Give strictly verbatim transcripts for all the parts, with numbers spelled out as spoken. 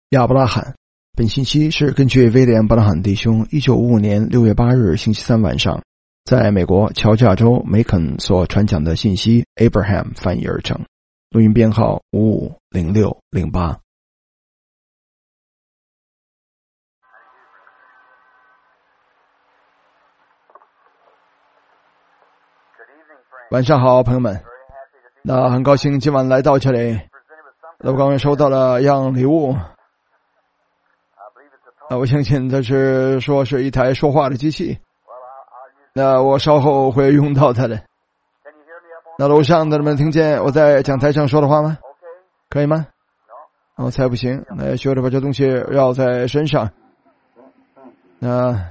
亚伯拉罕。本信息是根据威廉·布拉罕弟兄一九五五年六月八日星期三晚上在美国乔治亚州梅肯所传讲的信息 Abraham 翻译而成，录音编号五五零六零八。晚上好，朋友们。那很高兴今晚来到这里。那我刚刚收到了一样礼物。那我相信这是说是一台说话的机器。那我稍后会用到它的。那楼上的人们听见我在讲台上说的话吗？可以吗？我才不行。那学着把这东西绕在身上。那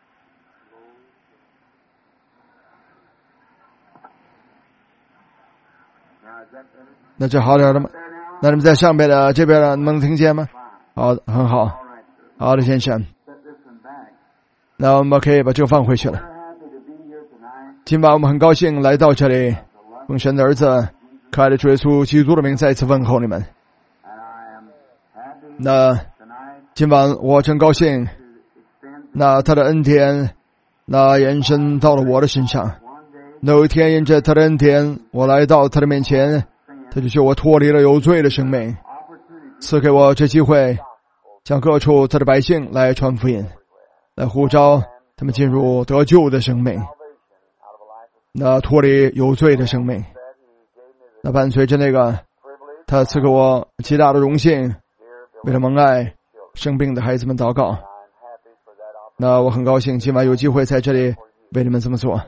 那这好点了吗？那你们在上边的这边的能听见吗？好，很好。好的，先生。那我们可以把这个放回去了。今晚我们很高兴来到这里，奉神的儿子可爱的主耶稣基督的名再次问候你们。那今晚我真高兴，那他的恩典那延伸到了我的身上。那有一天因着他的恩典，我来到他的面前，他就救我脱离了有罪的生命，赐给我这机会向各处他的百姓来传福音，来呼召他们进入得救的生命，那脱离有罪的生命。那伴随着那个他赐给我极大的荣幸，为了蒙爱生病的孩子们祷告。那我很高兴今晚有机会在这里为你们这么做。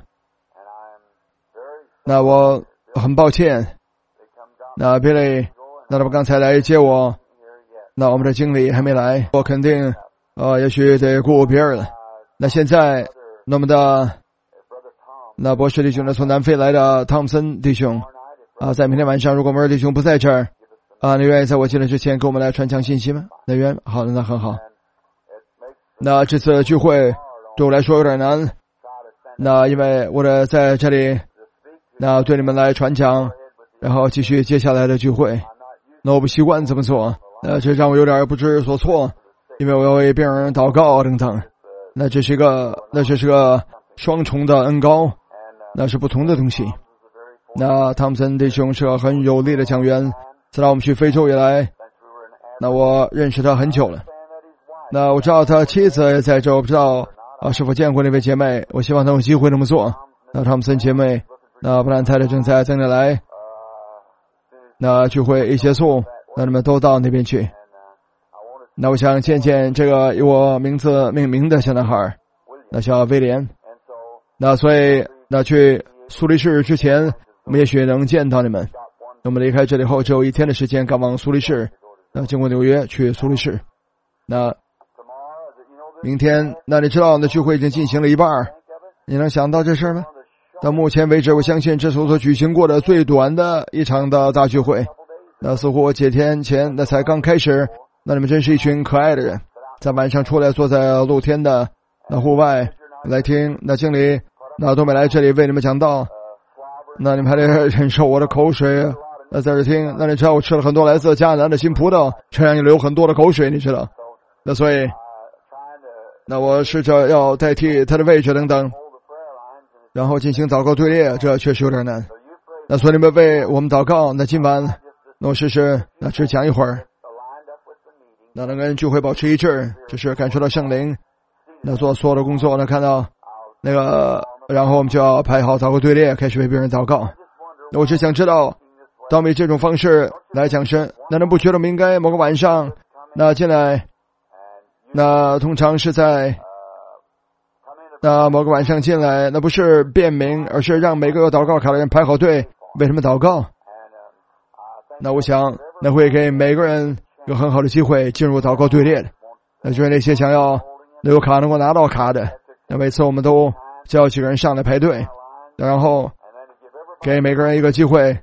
那我很抱歉，那别雷那他们刚才来接我，那我们的经理还没来，我肯定呃也许得顾别人了。那现在那么的那博士弟兄呢，从南非来的汤姆森弟兄啊，在明天晚上如果摩尔弟兄不在这儿啊，你愿意在我进来之前给我们来传讲信息吗？那愿好的，那很好。那这次聚会对我来说有点难，那因为我的在这里那对你们来传讲，然后继续接下来的聚会，那我不习惯这么做，那这让我有点不知所措，因为我要为病人祷告等等。那这是一个那这是个双重的恩膏，那是不同的东西。那汤姆森弟兄是个很有力的讲员，自从我们去非洲以来，那我认识他很久了。那我知道他妻子也在这，我不知道啊是否见过那位姐妹，我希望他有机会那么做。那汤姆森姐妹，那布兰太太正在正在来，那聚会一结束，那你们都到那边去。那我想见见这个以我名字命名的小男孩，那叫威廉。那所以那去苏黎世之前，我们也许能见到你们。那我们离开这里后只有一天的时间赶往苏黎世，那经过纽约去苏黎世。那明天那你知道那聚会已经进行了一半，你能想到这事吗？到目前为止，我相信这是我所举行过的最短的一场的大聚会。那似乎几天前那才刚开始。那你们真是一群可爱的人，在晚上出来坐在露天的那户外来听那经理那都没来这里为你们讲道，那你们还得忍受我的口水那在这听。那你知道我吃了很多来自加拿大的新葡萄，这样你流很多的口水，你知道。那所以那我试着要代替他的位置等等，然后进行祷告队列，这确实有点难。那所以你们为我们祷告。那今晚那我试试那只讲一会儿，那能跟聚会保持一致，就是感受到圣灵那做所有的工作，那看到那个，然后我们就要排好祷告队列，开始为别人祷告。那我只想知道，当我们以这种方式来讲神，那能不觉得我们应该某个晚上那进来，那通常是在那某个晚上进来，那不是便民，而是让每个有祷告卡的人排好队为他们祷告。那我想那会给每个人有很好的机会进入祷告队列的，那就是那些想要有卡能够拿到卡的，那每次我们都叫几个人上来排队，然后给每个人一个机会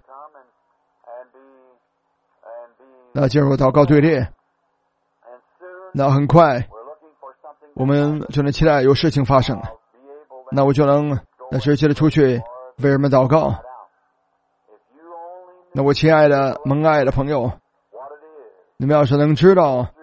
那进入祷告队列。那很快我们就能期待有事情发生，那我就能那直接的出去为人们祷告。那我亲爱的蒙爱的朋友，你们要是能知道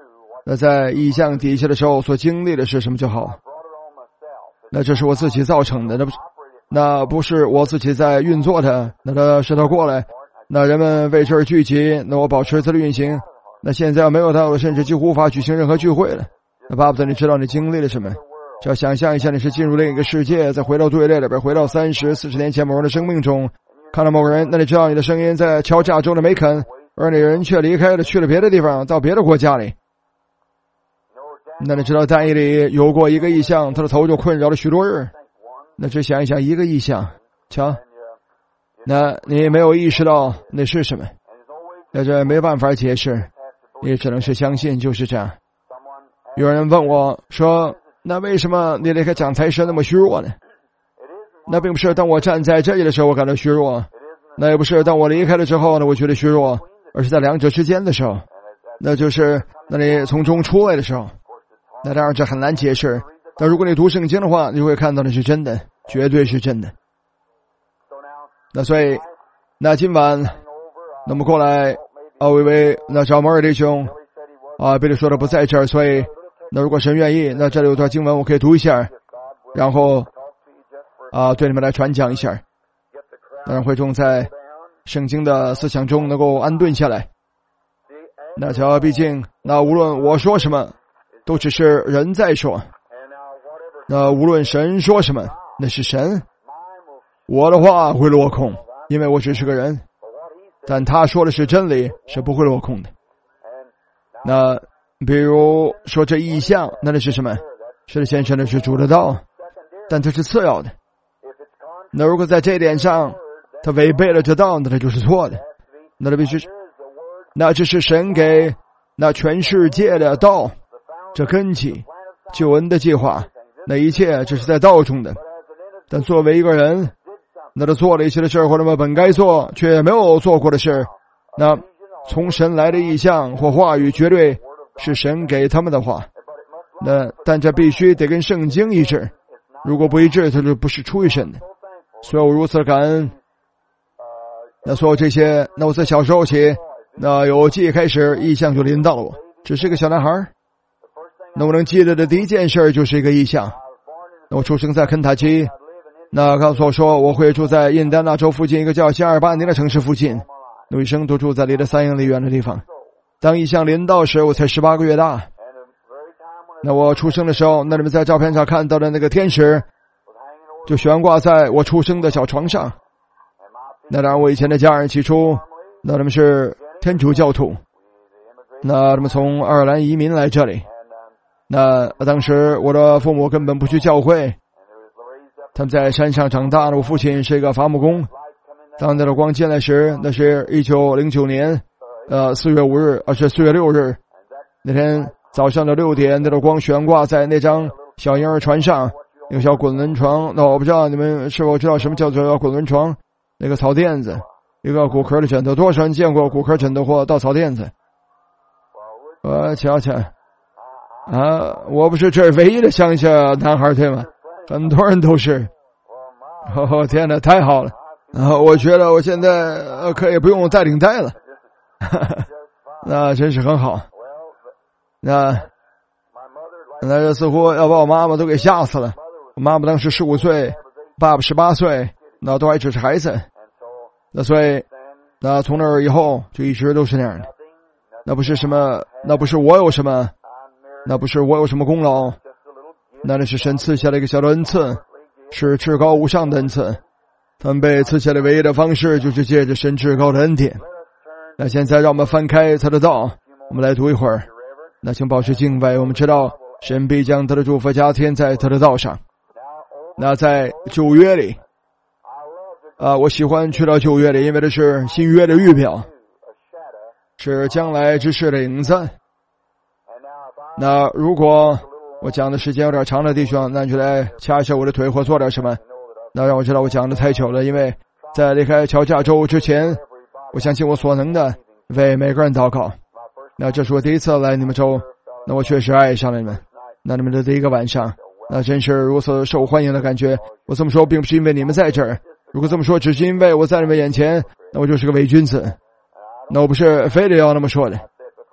那在意象底下的时候所经历的是什么就好。那这是我自己造成的，那不是那不是我自己在运作的，那他是他过来，那人们为这儿聚集，那我保持它的运行。那现在没有到了，甚至几乎无法举行任何聚会了。那巴不得你知道你经历了什么，只要想象一下你是进入另一个世界，再回到队列里边，回到三十四十年前某人的生命中，看到某个人，那你知道你的声音在乔治亚州的梅肯，而你人却离开了，去了别的地方，到别的国家里。那你知道但以理有过一个异象，他的头就困扰了许多日。那只想一想一个异象，瞧，那你没有意识到那是什么，那这没办法解释，也只能是相信就是这样。有人问我说，那为什么你离开讲台时那么虚弱呢？那并不是当我站在这里的时候我感到虚弱，那也不是当我离开了之后呢我觉得虚弱，而是在两者之间的时候，那就是那你从中出来的时候。那当然这很难解释，但如果你读圣经的话，你会看到那是真的，绝对是真的。那所以那今晚那么过来啊，微微那找摩尔弟兄啊，比利说的不在这儿，所以那如果神愿意，那这里有段经文我可以读一下，然后啊对你们来传讲一下，让会众在圣经的思想中能够安顿下来。那瞧，毕竟那无论我说什么都只是人在说，那无论神说什么那是神，我的话会落空，因为我只是个人，但他说的是真理，是不会落空的。那比如说这异象，那那是什么？是先生的是主的道，但这是次要的。那如果在这一点上他违背了这道，那他就是错的，那他必须那这是神给那全世界的道，这根基救恩的计划，那一切这是在道中的。但作为一个人，那他做了一些的事或者他本该做却没有做过的事，那从神来的意象或话语绝对是神给他们的话，那但这必须得跟圣经一致，如果不一致，它就不是出于神的。所以我如此的感恩。那所有这些，那我在小时候起，那有记忆开始，意象就临到了我，只是个小男孩。那我能记得的第一件事就是一个意象。那我出生在肯塔基，那告诉我说我会住在印第安纳州附近一个叫加尔巴尼的城市附近，那一生都住在离了三英里远的地方。当意象临到时，我才十八个月大。那我出生的时候，那你们在照片上看到的那个天使就悬挂在我出生的小床上。那当然我以前的家人起初那他们是天主教徒，那他们从爱尔兰移民来这里。那当时我的父母根本不去教会，他们在山上长大的。我父亲是一个伐木工。当那道光进来时，那是一九零九年呃四月五日，而是四月六日那天早上的六点，那道光悬挂在那张小婴儿船上，那个小滚轮床。那我不知道你们是否知道什么叫做滚轮床，那个草垫子，一个骨壳的枕头。多少人见过骨壳枕头或稻草垫子？我瞧瞧啊，我不是这儿唯一的乡下男孩对吗？很多人都是。哦天哪，太好了！啊，我觉得我现在呃可以不用带领带了，那真是很好。那那这似乎要把我妈妈都给吓死了。我妈妈当时十五岁，爸爸十八岁，那都还只是孩子。那所以那从那儿以后就一直都是那样的。那不是什么，那不是我有什么，那不是我有什么功劳，那那是神赐下了一个小的恩赐，是至高无上的恩赐。他们被赐下的唯一的方式就是借着神至高的恩典。那现在让我们翻开他的道，我们来读一会儿。那请保持敬畏，我们知道神必将他的祝福加添在他的道上。那在旧约里啊，我喜欢去到旧约里，因为这是新约的预表，是将来之事的影子。那如果我讲的时间有点长的弟兄，那你就来掐一下我的腿或做点什么，那让我知道我讲的太久了。因为在离开乔治亚州之前，我相信我所能的为每个人祷告。那这是我第一次来你们州，那我确实爱上了你们。那你们的第一个晚上，那真是如此受欢迎的感觉。我这么说并不是因为你们在这儿，如果这么说只是因为我在你们眼前，那我就是个伪君子。那我不是非得要那么说的，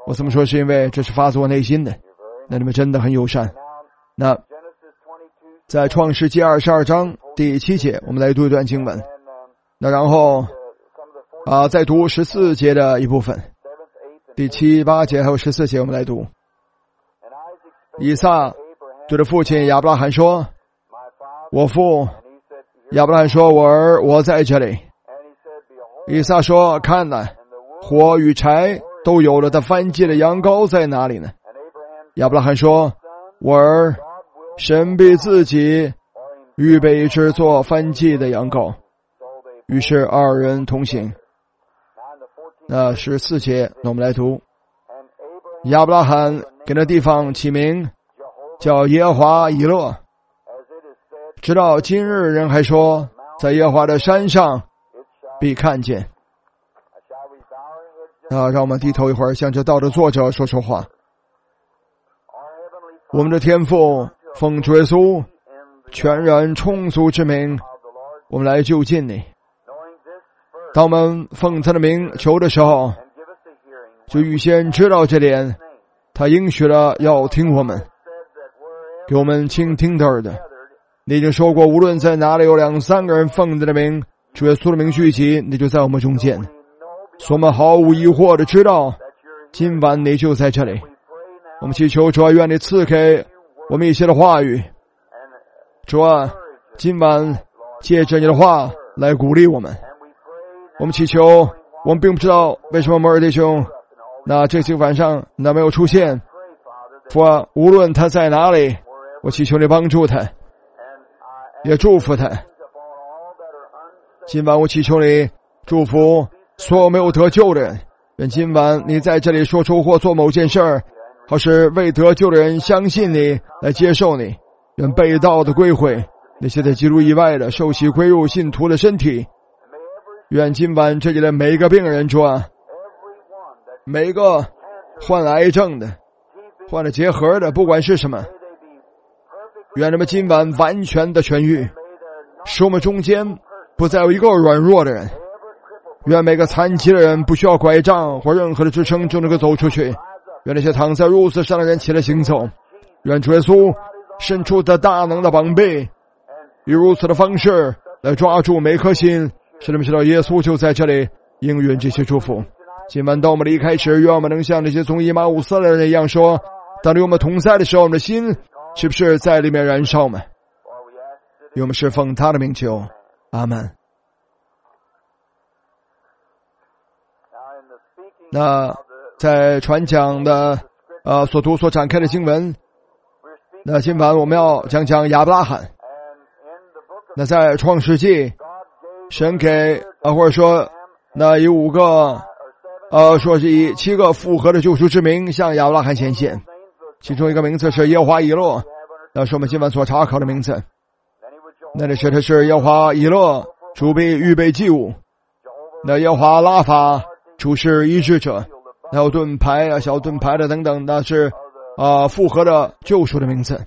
我这么说是因为这是发自我内心的。那你们真的很友善。那在创世纪二十二章第七节，我们来读一段经文。那然后啊，再读十四节的一部分，第七、八节还有十四节，我们来读。以撒对着父亲亚伯拉罕说：“我父。”亚伯拉罕说：“我儿，我在这里。”以撒说：“看哪，火与柴都有了，但燔祭的羊羔在哪里呢？”亚伯拉罕说：“我儿，神必自己预备一只做燔祭的羊羔。”于是二人同行。那十四节，那我们来读。亚伯拉罕给那地方起名叫耶和华以勒，直到今日人还说，在耶和华的山上必看见。那让我们低头一会儿，向着道的作者说说话。我们的天父，奉主耶稣全然充足之名，我们来就近你。当我们奉他的名求的时候，就预先知道这点，他应许了要听我们，给我们倾听的耳朵。你已经说过，无论在哪里有两三个人奉他的名，主耶稣的名聚集，你就在我们中间。所以我们毫无疑惑的知道，今晚你就在这里。我们祈求主啊，愿你赐给我们一些的话语。主啊，今晚借着你的话来鼓励我们。我们祈求，我们并不知道为什么摩尔弟兄那这些晚上那没有出现。父啊，无论他在哪里，我祈求你帮助他，也祝福他。今晚我祈求你祝福所有没有得救的人，愿今晚你在这里说出或做某件事儿，好使未得救的人相信你，来接受你。愿被盗的归回，那些在基督以外的受洗归入信徒的身体。愿今晚这里的每一个病人，主啊，每一个患癌症的、患了结核的，不管是什么，愿他们今晚完全的痊愈，使我们中间不再有一个软弱的人。愿每个残疾的人不需要拐杖或任何的支撑就能够走出去。愿那些躺在褥子上的人起来行走。愿主耶稣伸出他大能的膀臂，以如此的方式来抓住每颗心，使他们知道耶稣就在这里，应允这些祝福。今晚当我们离开时，愿我们能像那些从以马忤斯来的人一样说，当与我们同在的时候，我们的心是不是在里面燃烧吗？愿我们是奉他的名求，阿门。那在传讲的呃所读所展开的经文，那今晚我们要讲讲亚伯拉罕。那在创世纪，神给啊或者说那以五个呃说是以七个复合的救赎之名向亚伯拉罕显现，其中一个名字是耶和华以勒，那是我们今晚所查考的名字。那里说的是耶和华以勒，主必预备祭物。那耶和华拉法，主是医治者。还有盾牌啊、小盾牌的等等，那是啊、呃、复合的救赎的名字。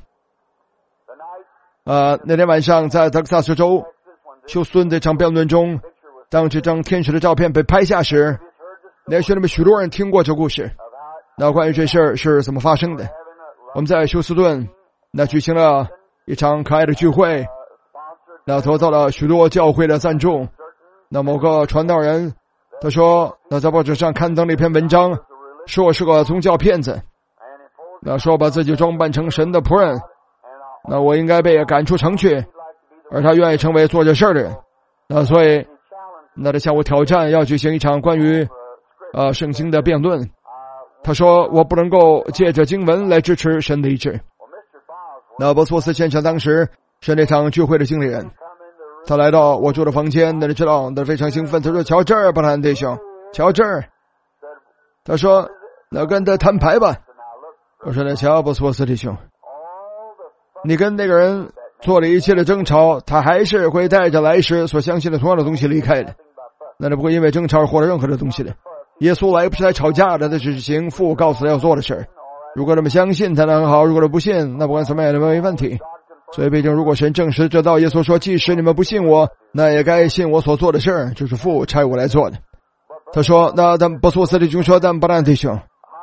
呃，那天晚上在德克萨斯州休斯顿这场辩论中，当这张天使的照片被拍下时，那学弟们许多人听过这故事。那关于这事儿是怎么发生的？我们在休斯顿那举行了一场可爱的聚会，那得到了许多教会的赞助。那某个传道人他说，那在报纸上刊登了一篇文章，说我是个宗教骗子，那说把自己装扮成神的仆人，那我应该被赶出城去，而他愿意成为做这事儿的人。那所以那他向我挑战要举行一场关于呃圣经的辩论。他说我不能够借着经文来支持神的意志。那波斯沃斯先生当时是那场聚会的经理人，他来到我住的房间，那你知道，那非常兴奋。他说：“瞧这儿，布兰弟兄，瞧这儿。”他说：“那跟他摊牌吧。”我说：“那瞧，波斯沃斯弟兄，你跟那个人做了一切的争吵，他还是会带着来时所相信的同样的东西离开的。那他不会因为争吵而获得任何的东西的。耶稣来不是来吵架的，他只是行父告诉他要做的事儿。如果他们相信他，那很好；如果他不信，那不管怎么样都没问题。所以毕竟如果神证实这道，耶稣说，即使你们不信我，那也该信我所做的事儿，就是父差我来做的。他说，那但波斯沃斯弟兄说，但布兰弟兄，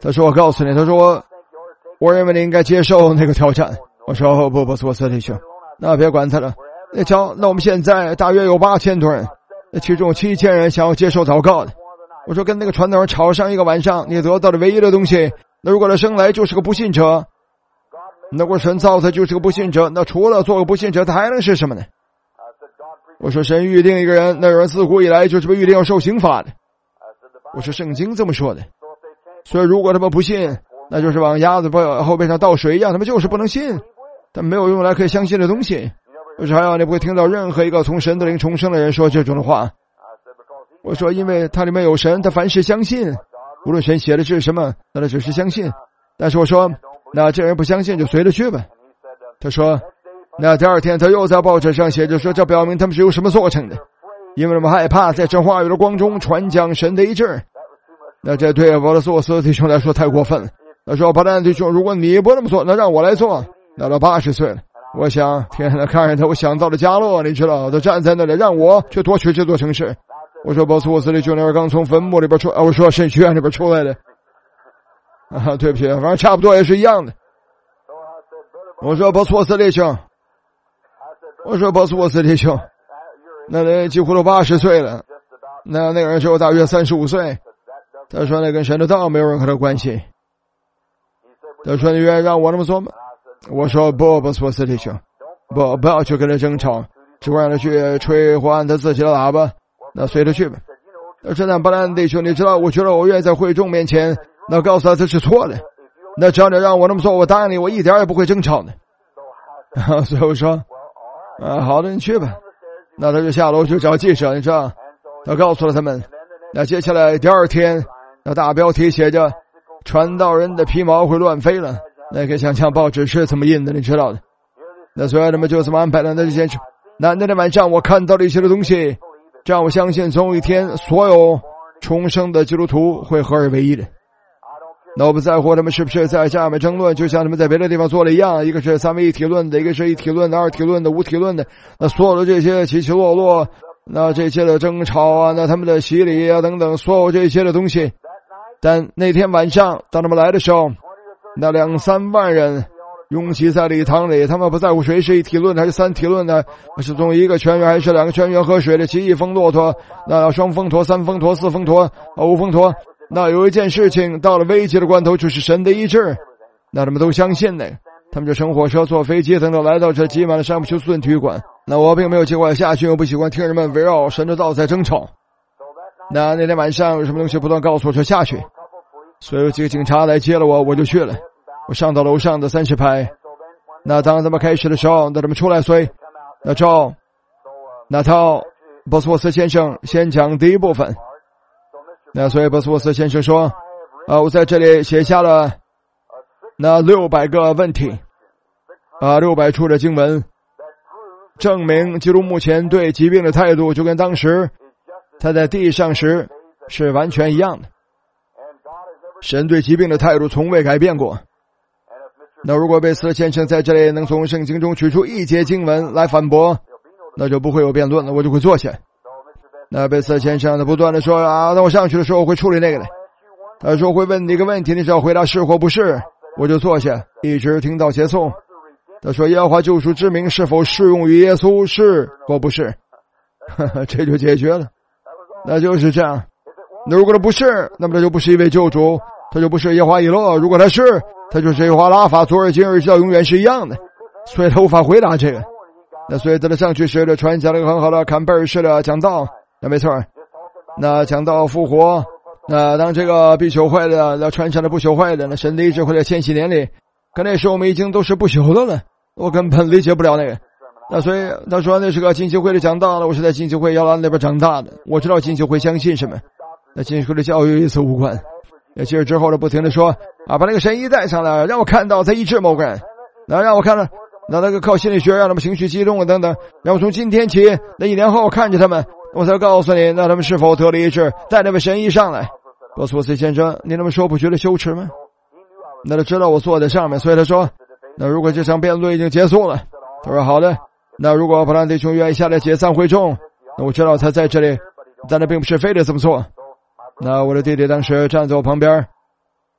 他说我告诉你，他说我我认为你应该接受那个挑战。我说哦不不是我斯弟兄，那别管他了。那瞧，那我们现在大约有八千多人，那其中七千人想要接受祷告的。我说跟那个传道人吵上一个晚上，你得到的唯一的东西，那如果他生来就是个不信者，那如果神造他就是个不信者，那除了做个不信者，他还能是什么呢？我说神预定一个人，那人自古以来就是被预定要受刑罚的。我说圣经这么说的，所以如果他们不信，那就是往鸭子后背上倒水一样，他们就是不能信，他们没有用来可以相信的东西。就是还有你不会听到任何一个从神的灵重生的人说这种的话。我说因为他里面有神，他凡事相信，无论神写的是什么，那他只是相信。但是我说那这人不相信就随着去吧。他说那第二天他又在报纸上写着说，这表明他们是由什么做成的，因为他们害怕在这话语的光中传讲神的医治。那这对俄罗斯弟兄来说太过分了。他说巴兰弟兄，如果你不那么做，那让我来做。到了八十岁了，我想天哪，看着他，我想到了加洛，你知道，他站在那里让我去夺取这座城市。我说波斯沃斯弟兄那会儿刚从坟墓里边出，啊，我说神学院里边出来的啊，对不起，反正差不多也是一样的。我说波斯沃斯弟兄，我说波斯沃斯弟兄，那人几乎都八十岁了，那那个人只有大约三十五岁。他说那跟神的道没有任何的关系。他说你愿意让我那么做吗？我说不，波斯沃斯弟兄，不不要去跟他争吵，只管让他去吹或按他自己的喇叭，那随他去吧。那这样巴兰弟兄，你知道，我觉得我愿意在会众面前那告诉他这是错的，那只要你让我那么做，我答应你，我一点也不会争吵的。所以我说啊，好的，你去吧。那他就下楼去找记者，你知道，他告诉了他们。那接下来第二天，那大标题写着传道人的皮毛会乱飞了。那可以想象报纸是怎么印的，你知道的。那所以他们就这么安排了。那这件事，那那天晚上我看到了一些的东西，这样我相信总有一天所有重生的基督徒会合而为一的。那我不在乎他们是不是在下面争论，就像他们在别的地方做的一样，一个是三位一体论的，一个是一体论的，二体论的，无体论的。那所有的这些起起落落，那这些的争吵啊，那他们的洗礼啊等等，所有这些的东西。但那天晚上当他们来的时候，那两三万人拥挤在礼堂里，他们不在乎谁是一体论还是三体论的，是从一个泉源还是两个泉源喝水的，骑一峰骆驼，那双峰驼、三峰驼、四峰驼、五峰驼。那有一件事情到了危急的关头，就是神的医治，那他们都相信的，他们就乘火车、坐飞机等等来到这挤满了山姆休斯顿体育馆。那我并没有计划下去，我不喜欢听人们围绕神的道在争吵。那那天晚上有什么东西不断告诉我说下去，所以有几个警察来接了我，我就去了。我上到楼上的三十排。那当他们开始的时候，那他们出来，所以那照那套波斯沃斯先生先讲第一部分。那所以波斯沃斯先生说啊，我在这里写下了那六百个问题啊，六百处的经文，证明基督目前对疾病的态度就跟当时他在地上时是完全一样的。神对疾病的态度从未改变过。那如果贝斯先生在这里能从圣经中取出一节经文来反驳，那就不会有辩论了，我就会坐下。那贝斯先生他不断的说啊，当我上去的时候我会处理那个的。他说会问你一个问题，你只要回答是或不是，我就坐下一直听到结束。他说耶和华救赎之名是否适用于耶稣，是或不是，呵呵，这就解决了。那就是这样。那如果他不是，那么他就不是一位救主，他就不是耶和华以勒。如果他是，他就是耶和华拉法，昨日今日直到永远是一样的。所以他无法回答这个。那所以他的上去时的传讲了一个很好的坎贝尔式的讲道，那没错。那讲道复活，那当这个必朽坏的那传承的不朽坏的，那神的医治会在千禧年里，可那时候我们已经都是不朽的了，我根本理解不了那个。那所以他说那是个金球会的讲道了，我是在金球会摇篮那边长大的，我知道金球会相信什么，那金球会的教育与此无关。那其实之后呢，不停的说啊，把那个神医带上来，让我看到他医治某个人，那让我看到那那个靠心理学让他们情绪激动啊等等，让我从今天起那一年后看着他们，我才告诉你那他们是否得了医治，带那位神医上来。波斯沃斯先生，你那么说不觉得羞耻吗？那他知道我坐在上面，所以他说那如果这场辩论已经结束了，他说好的，那如果布兰弟兄愿意下来解散会众，那我知道他在这里，但他并不是非得这么做。那我的弟弟当时站在我旁边，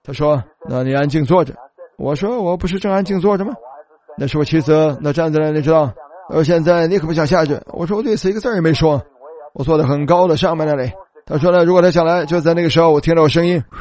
他说：“那你安静坐着。”我说：“我不是正安静坐着吗？”那是我妻子，那站在那里，你知道。而现在你可不想下去？我说：“我对此一个字也没说。”我坐得很高的上面那里。他说呢：“如果他想来，就在那个时候，我听到声音，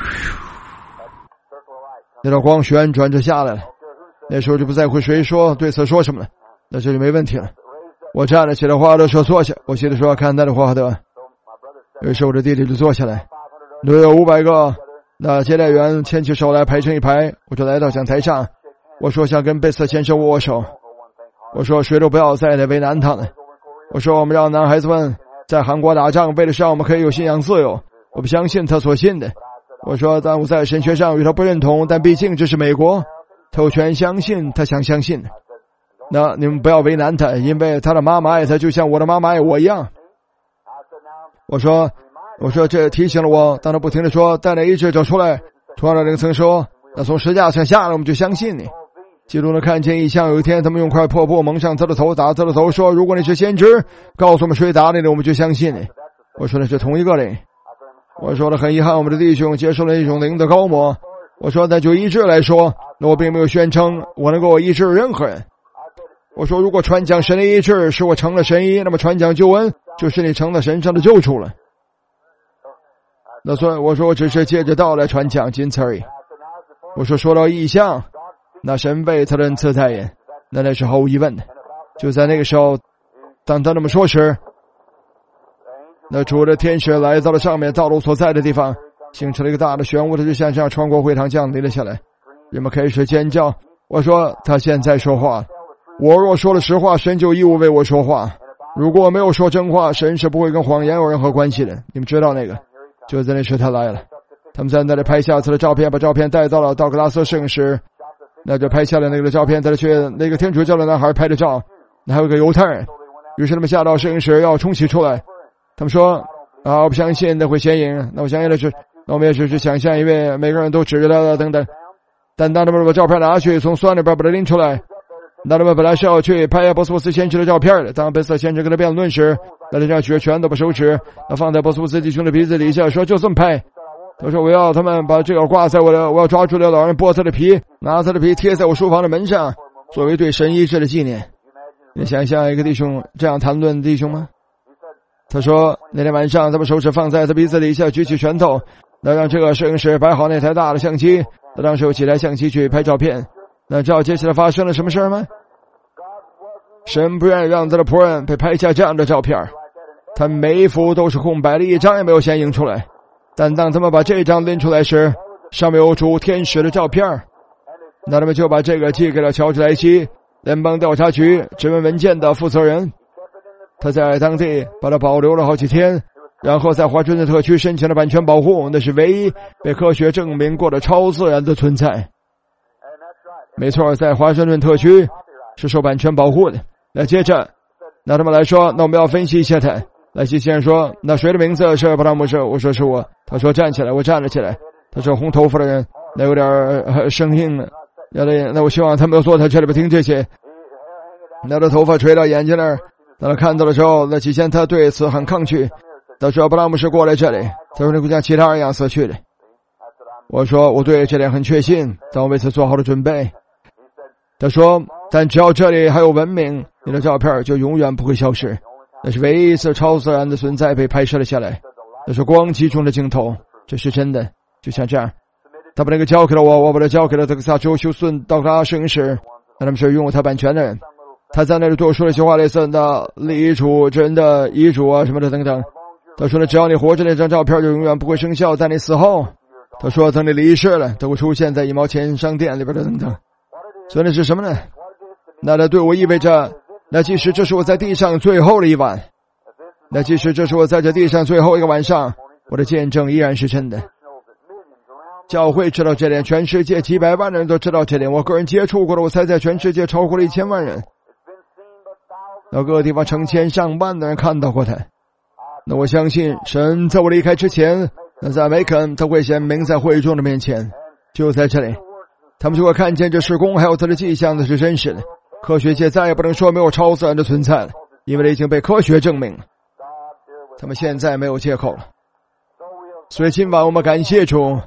那道光旋转着下来了。那时候就不在乎谁说对此说什么了，那这就没问题了。”我站了起来，华德说：“坐下。”我妻子说：“看他的华德。”于是我的弟弟就坐下来。都有五百个那接待员牵起手来排成一排，我就来到讲台上。我说想跟贝瑟先生握手。我说谁都不要再来为难他了。我说我们让男孩子们在韩国打仗，为的是让我们可以有信仰自由。我不相信他所信的。我说但我在神学上与他不认同，但毕竟这是美国，他有权相信他想相信的。那你们不要为难他，因为他的妈妈爱他，就像我的妈妈爱我一样。我说我说这提醒了我，当他不停地说带那一只走出来，同样的灵曾说那从石架上下来我们就相信你。基督呢看见异象，有一天他们用块破布蒙上他的头，打他的头，说如果你是先知，告诉我们谁打你的，我们就相信你。我说的是同一个灵。我说的很遗憾，我们的弟兄接受了一种灵的高摩。我说那就医治来说，那我并没有宣称我能够医治任何人。我说如果传讲神的医治使我成了神医，那么传讲救恩就是你成了神上的救主了。那所以我说我只是借着道来传讲，仅此而已。我说说到异象，那神为他的恩赐代言，那那是毫无疑问的。就在那个时候，当他那么说时，那主的天使来到了上面道路所在的地方，形成了一个大的漩涡，他就向上穿过会堂降临了下来。人们开始尖叫。我说他现在说话，我若说了实话，神就义务为我说话。如果我没有说真话，神是不会跟谎言有任何关系的。你们知道那个。就在那时他来了，他们在那里拍下他的照片，把照片带到了道格拉斯圣室，那就拍下了那个照片，在那去那个天主教的男孩拍的照，那还有个犹太人。于是他们下到圣室要冲洗出来，他们说啊，我不相信那会显影。那我相信的是，那我们也只是想象，因为每个人都指着他等等。但当他们把照片拿去，从酸里边把它拎出来，那他们本来是要去拍波斯波斯先知的照片的。当贝瑟先知跟他辩论时，那他将举着拳头把手指那放在波斯波斯弟兄的鼻子底下，说就这么拍。他说我要他们把这个挂在我的，我要抓住了老人剥他的皮，拿他的皮贴在我书房的门上，作为对神医治的纪念。你想象一个弟兄这样谈论弟兄吗？他说那天晚上他把手指放在他鼻子底下，举起拳头，那让这个摄影师摆好那台大的相机，他当时有几台相机去拍照片。那知道接下来发生了什么事吗？神不愿意让他的仆人被拍下这样的照片，他每一幅都是空白的，一张也没有显影出来。但当他们把这张拎出来时，上面有主天使的照片，那他们就把这个寄给了乔治莱西联邦调查局指纹文件的负责人。他在当地把它保留了好几天，然后在华盛顿特区申请了版权保护，那是唯一被科学证明过的超自然的存在。没错，在华盛顿特区是受版权保护的。那接着那他们来说，那我们要分析一下他。莱西先生说那谁的名字是布拉姆斯？我说是我。他说站起来，我站了起来。他说红头发的人，那有点、呃、生硬了。那我希望他没有坐在这里边听这些。那他头发垂到眼睛那儿，当他看到的时候，那起先他对此很抗拒。他说布拉姆斯过来这里，他说你会像其他人一样死去的。我说我对这点很确信，但我为此做好了准备。他说但只要这里还有文明，你的照片就永远不会消失。那是唯一一次超自然的存在被拍摄了下来，那是光集中的镜头，这是真的。就像这样，他把那个交给了我，我把它交给了德克萨州休斯顿道格拉摄影师，那他们是拥有他版权的人。他在那里多说了一些话，类似的遗嘱人的遗嘱啊什么的等等。他说呢，只要你活着，那张照片就永远不会生效，在你死后，他说等你离世了，都会出现在一毛钱商店里边的等等。所以那是什么呢？那它对我意味着，那即使这是我在地上最后的一晚，那即使这是我在这地上最后一个晚上，我的见证依然是真的。教会知道这点，全世界几百万人都知道这点，我个人接触过的，我猜在全世界超过了一千万人，那各个地方成千上万的人看到过他。那我相信神在我离开之前，那在梅肯他会显明在会众的面前，就在这里他们就会看见这事工还有他的迹象的是真实的。科学界再也不能说没有超自然的存在了，因为已经被科学证明了，他们现在没有借口了。所以今晚我们感谢主，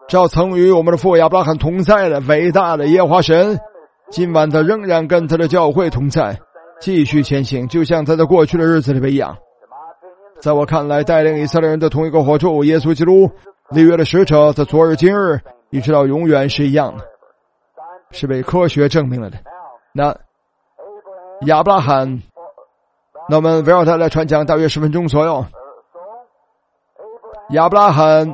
只要曾与我们的父亚伯拉罕同在的伟大的耶和华神，今晚他仍然跟他的教会同在，继续前行，就像他在过去的日子里边一样。在我看来，带领以色列人的同一个火柱耶稣基督立约的使者，在昨日今日一直到永远是一样的，是被科学证明了的。那亚伯拉罕，那我们围绕他来传讲大约十分钟左右。亚伯拉罕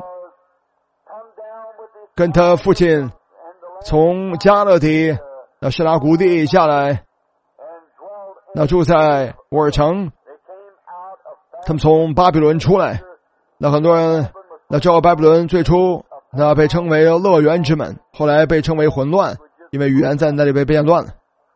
跟他父亲从加勒底那示拿谷地下来，那住在乌尔城。他们从巴比伦出来，那很多人那知道巴比伦最初那被称为乐园之门，后来被称为混乱，因为语言在那里被变乱了。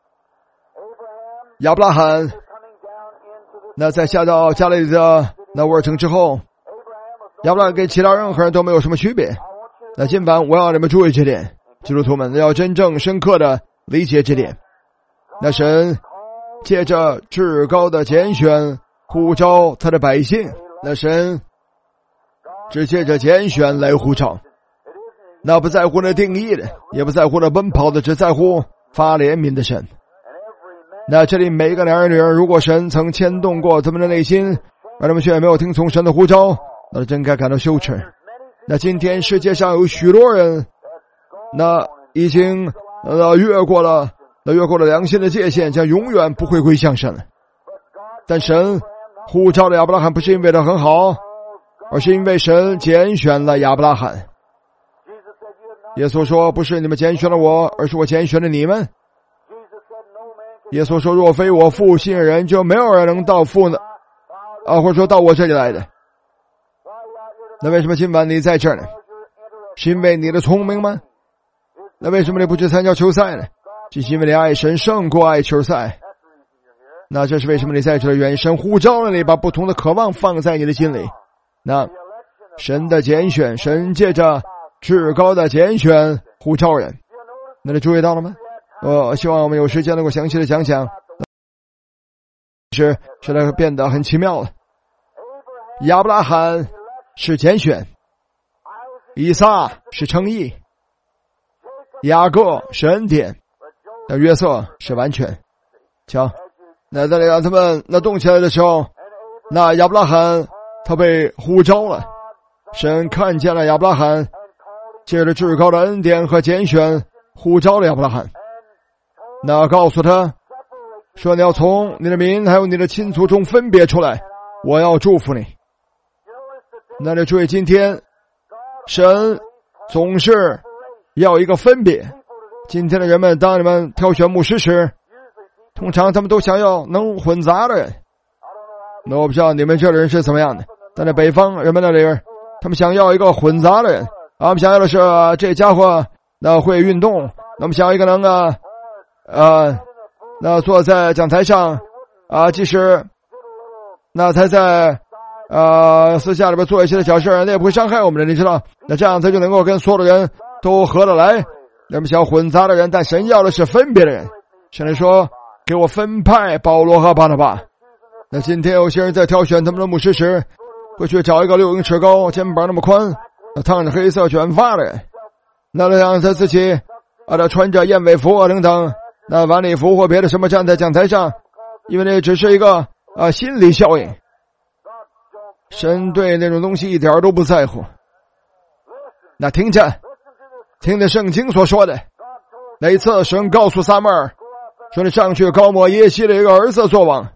亚伯拉罕那在下到加勒底的那乌尔城之后，亚伯拉罕跟其他任何人都没有什么区别。那今晚我要你们注意这点，基督徒们要真正深刻的理解这点。那神借着至高的拣选呼召他的百姓，那神只借着拣选来呼召，那不在乎那定义的，也不在乎那奔跑的，只在乎发怜悯的神。那这里每一个男人女人，如果神曾牵动过他们的内心，而他们却没有听从神的呼召，那真该感到羞耻。那今天世界上有许多人，那已经呃越过了那越过了良心的界限，将永远不会归向神了。但神呼召了亚伯拉罕，不是因为他很好，而是因为神拣选了亚伯拉罕。耶稣说，不是你们拣选了我，而是我拣选了你们。耶稣说，若非我父信人，就没有人能到父呢啊，或者说到我这里来的。那为什么今晚你在这儿呢？是因为你的聪明吗？那为什么你不去参加球赛呢？是因为你爱神胜过爱球赛。那这是为什么你在这的原因。神呼召了你，把不同的渴望放在你的心里。那神的拣选，神借着至高的拣选呼召人。那你注意到了吗？我希望我们有时间能够详细的讲讲，是使它变得很奇妙了。亚伯拉罕是拣选，以撒是称义，雅各是恩典，那约瑟是完全。瞧，那在让他们那动起来的时候，那亚伯拉罕他被呼召了，神看见了亚伯拉罕，借着至高的恩典和拣选呼召了亚伯拉罕，那告诉他说，你要从你的民还有你的亲族中分别出来，我要祝福你。那你注意，今天神总是要一个分别。今天的人们，当你们挑选牧师时，通常他们都想要能混杂的人。那我不知道你们这里人是怎么样的，但在北方人们那里，他们想要一个混杂的人。啊，我们想要的是、啊、这家伙那会运动，那么想要一个能啊呃那坐在讲台上啊，即使那才在呃私下里边做一些的小事，那也不会伤害我们的，你知道。那这样他就能够跟所有的人都合得来。那么想要混杂的人，但神要的是分别的人。神来说，给我分派保罗和巴拿巴。那今天有些人在挑选他们的牧师时，会去找一个六英尺高、肩膀那么宽、烫着黑色卷发的人，那让他自己啊，他穿着燕尾服啊等等，那晚礼服或别的什么站在讲台上，因为那只是一个啊心理效应。神对那种东西一点都不在乎。那听着，听着圣经所说的，那一次神告诉撒母耳说，你上去高抹耶西的一个儿子做王。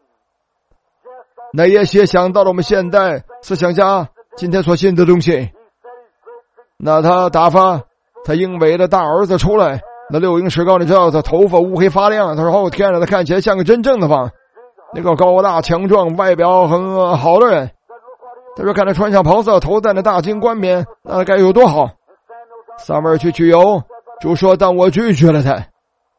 那耶西想到了我们现代思想家今天所信的东西，那他打发他英伟的大儿子出来，那六英尺高，你知道他头发乌黑发亮，他说哦天哪，他看起来像个真正的王，那个高大强壮外表很好的人。他说看他穿上袍子，头戴那大金冠冕，那该有多好。撒母耳去举油，主说但我拒绝了他。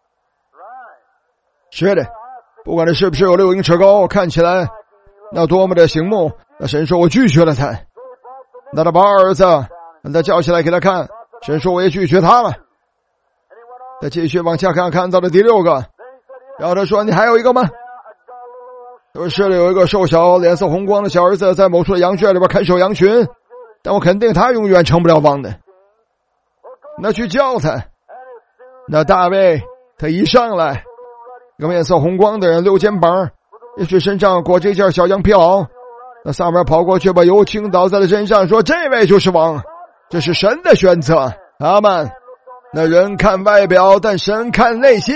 是的，不管他是不是有六英尺高，看起来那多么的醒目，那神说我拒绝了他。那他把儿子让他叫起来给他看，神说我也拒绝他了。他继续往下看，看到了第六个，然后他说你还有一个吗？说是里有一个瘦小脸色红光的小儿子，在某处的羊圈里边看守羊群，但我肯定他永远成不了王的。 那去叫他。那大卫他一上来，有面色红光的人溜肩膀，也许身上裹着一件小羊皮袄，那撒母耳跑过去把油倾倒在了身上，说这位就是王，这是神的选择。阿们。那人看外表，但神看内心。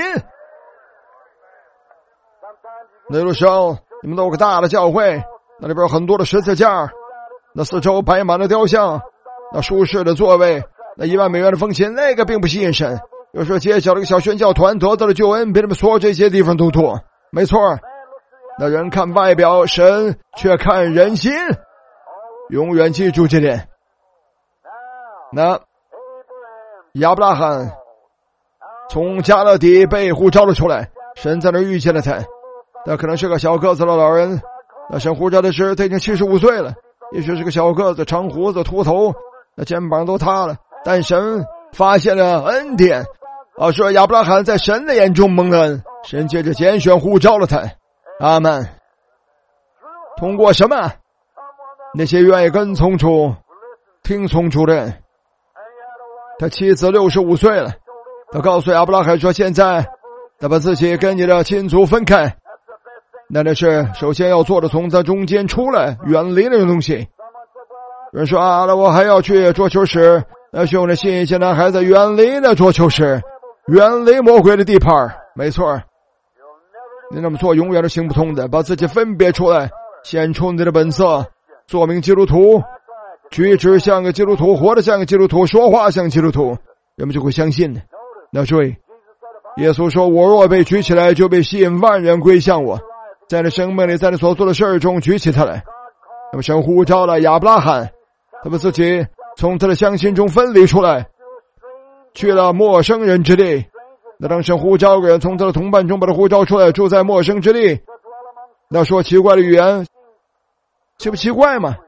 那有的时候你们都有个大的教会，那里边有很多的十字架，那四周摆满了雕像，那舒适的座位，那一万美元的风琴，那个并不吸引神。有时候结交了个小宣教团，得到了救恩，比他们所有这些地方都多。没错，那人看外表，神却看人心，永远记住这点。那亚伯拉罕从加勒底被呼召了出来，神在那儿遇见了他。那可能是个小个子的老人，那神呼召的是他已经七十五岁了，也许是个小个子，长胡子秃头，那肩膀都塌了，但神发现了恩典啊，说亚伯拉罕在神的眼中蒙恩，神接着拣选呼召了他。阿们。通过什么？那些愿意跟从主听从主的人。他妻子六十五岁了，他告诉亚伯拉罕说，现在他把自己跟你的亲族分开，那那是首先要做的，从他中间出来，远离那种东西。有人说啊，那我还要去桌球室，那兄弟信现在还在远离那桌球室，远离魔鬼的地盘。没错，你那么做永远都行不通的，把自己分别出来，显出你的本色，做名基督徒，举止像个基督徒，活得像个基督徒，说话像基督徒，人们就会相信的。那注意，耶稣说，我若被举起来，就被吸引万人归向我，在你生命里，在你所做的事中举起他来。那么神呼召了亚伯拉罕，他把自己从他的乡亲中分离出来，去了陌生人之地。那当神呼召个人从他的同伴中把他呼召出来，住在陌生之地，那说奇怪的语言，奇不奇怪吗？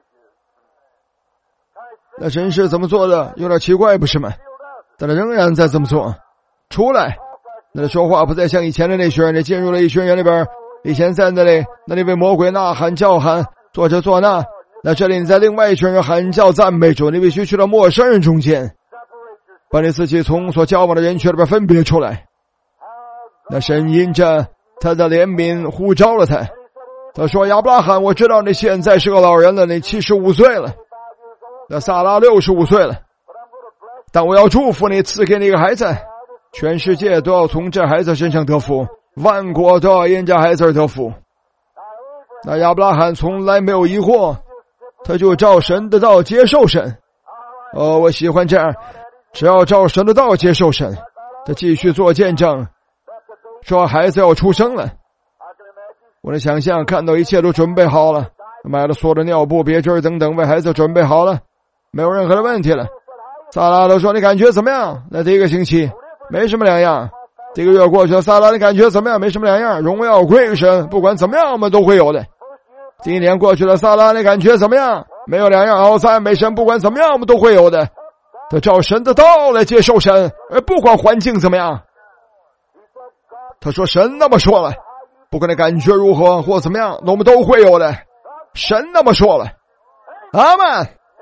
那神是怎么做的？有点奇怪不是吗？但他仍然在这么做。出来，那他说话不再像以前的那群人，你进入了一群人里边，以前在那里，那里为魔鬼呐喊叫喊，做这做那，那这里你在另外一群人喊叫赞美主，你必须去到陌生人中间，把你自己从所交往的人群里边分别出来。那神因着他的怜悯呼召了他，他说，亚伯拉罕，我知道你现在是个老人了，你七十五岁了，那撒拉六十五岁了，但我要祝福你，赐给你一个孩子，全世界都要从这孩子身上得福，万国都要因这孩子而得福。那亚伯拉罕从来没有疑惑，他就照神的道接受神。哦，我喜欢这样，只要照神的道接受神，他继续做见证，说孩子要出生了。我能想象，看到一切都准备好了，买了所有的尿布、别针等等，为孩子准备好了，没有任何的问题了。萨拉都说，你感觉怎么样？那第一个星期没什么两样，这个月过去了，萨拉你感觉怎么样？没什么两样，荣耀归于神，不管怎么样我们都会有的。第一年过去了，萨拉你感觉怎么样？没有两样，好赞美神，不管怎么样我们都会有的。他照神的道来接受神，而不管环境怎么样。他说神那么说了，不管你感觉如何或怎么样，我们都会有的。神那么说了。阿们。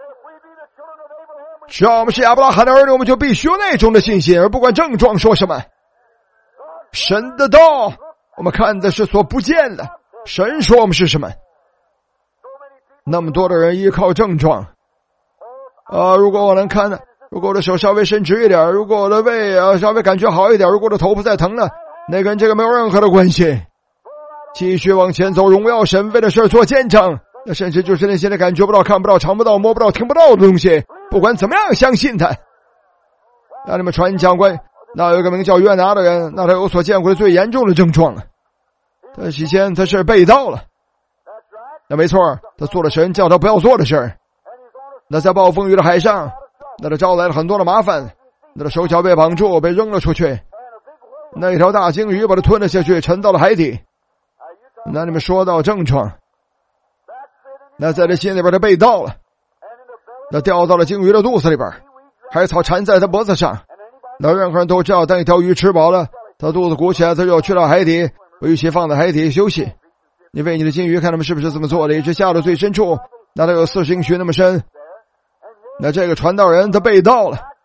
只要我们是亚伯拉罕的儿女，我们就必须有那种的信心，而不管症状说什么。神的道我们看的是所不见的，神说我们是什么。那么多的人依靠症状啊、呃，如果我能看的，如果我的手稍微伸直一点，如果我的胃啊稍微感觉好一点，如果我的头不再疼了，那跟这个没有任何的关系。继续往前走，荣耀神，为的事做见证。那甚至就是那些的感觉不到、看不到、尝不到、摸不到、听不到的东西，不管怎么样相信他。让你们传讲关，那有一个名叫约拿的人，那他有所见过的最严重的症状了。他以前他是被盗了，那没错，他做了神叫他不要做的事儿。那在暴风雨的海上，那他招来了很多的麻烦，那他手脚被绑住，被扔了出去，那一条大鲸鱼把他吞了下去，沉到了海底。那你们说到症状，那在他心里边他被盗了，那掉到了鲸鱼的肚子里边，海草缠在他脖子上。那任何人都知道，当一条鱼吃饱了，他肚子鼓起来，他就要去到海底，把鱼鳍放在海底休息。你喂你的金鱼，看他们是不是这么做的，一直下到最深处，那他有四十英尺那么深。那这个传道人他被盗了，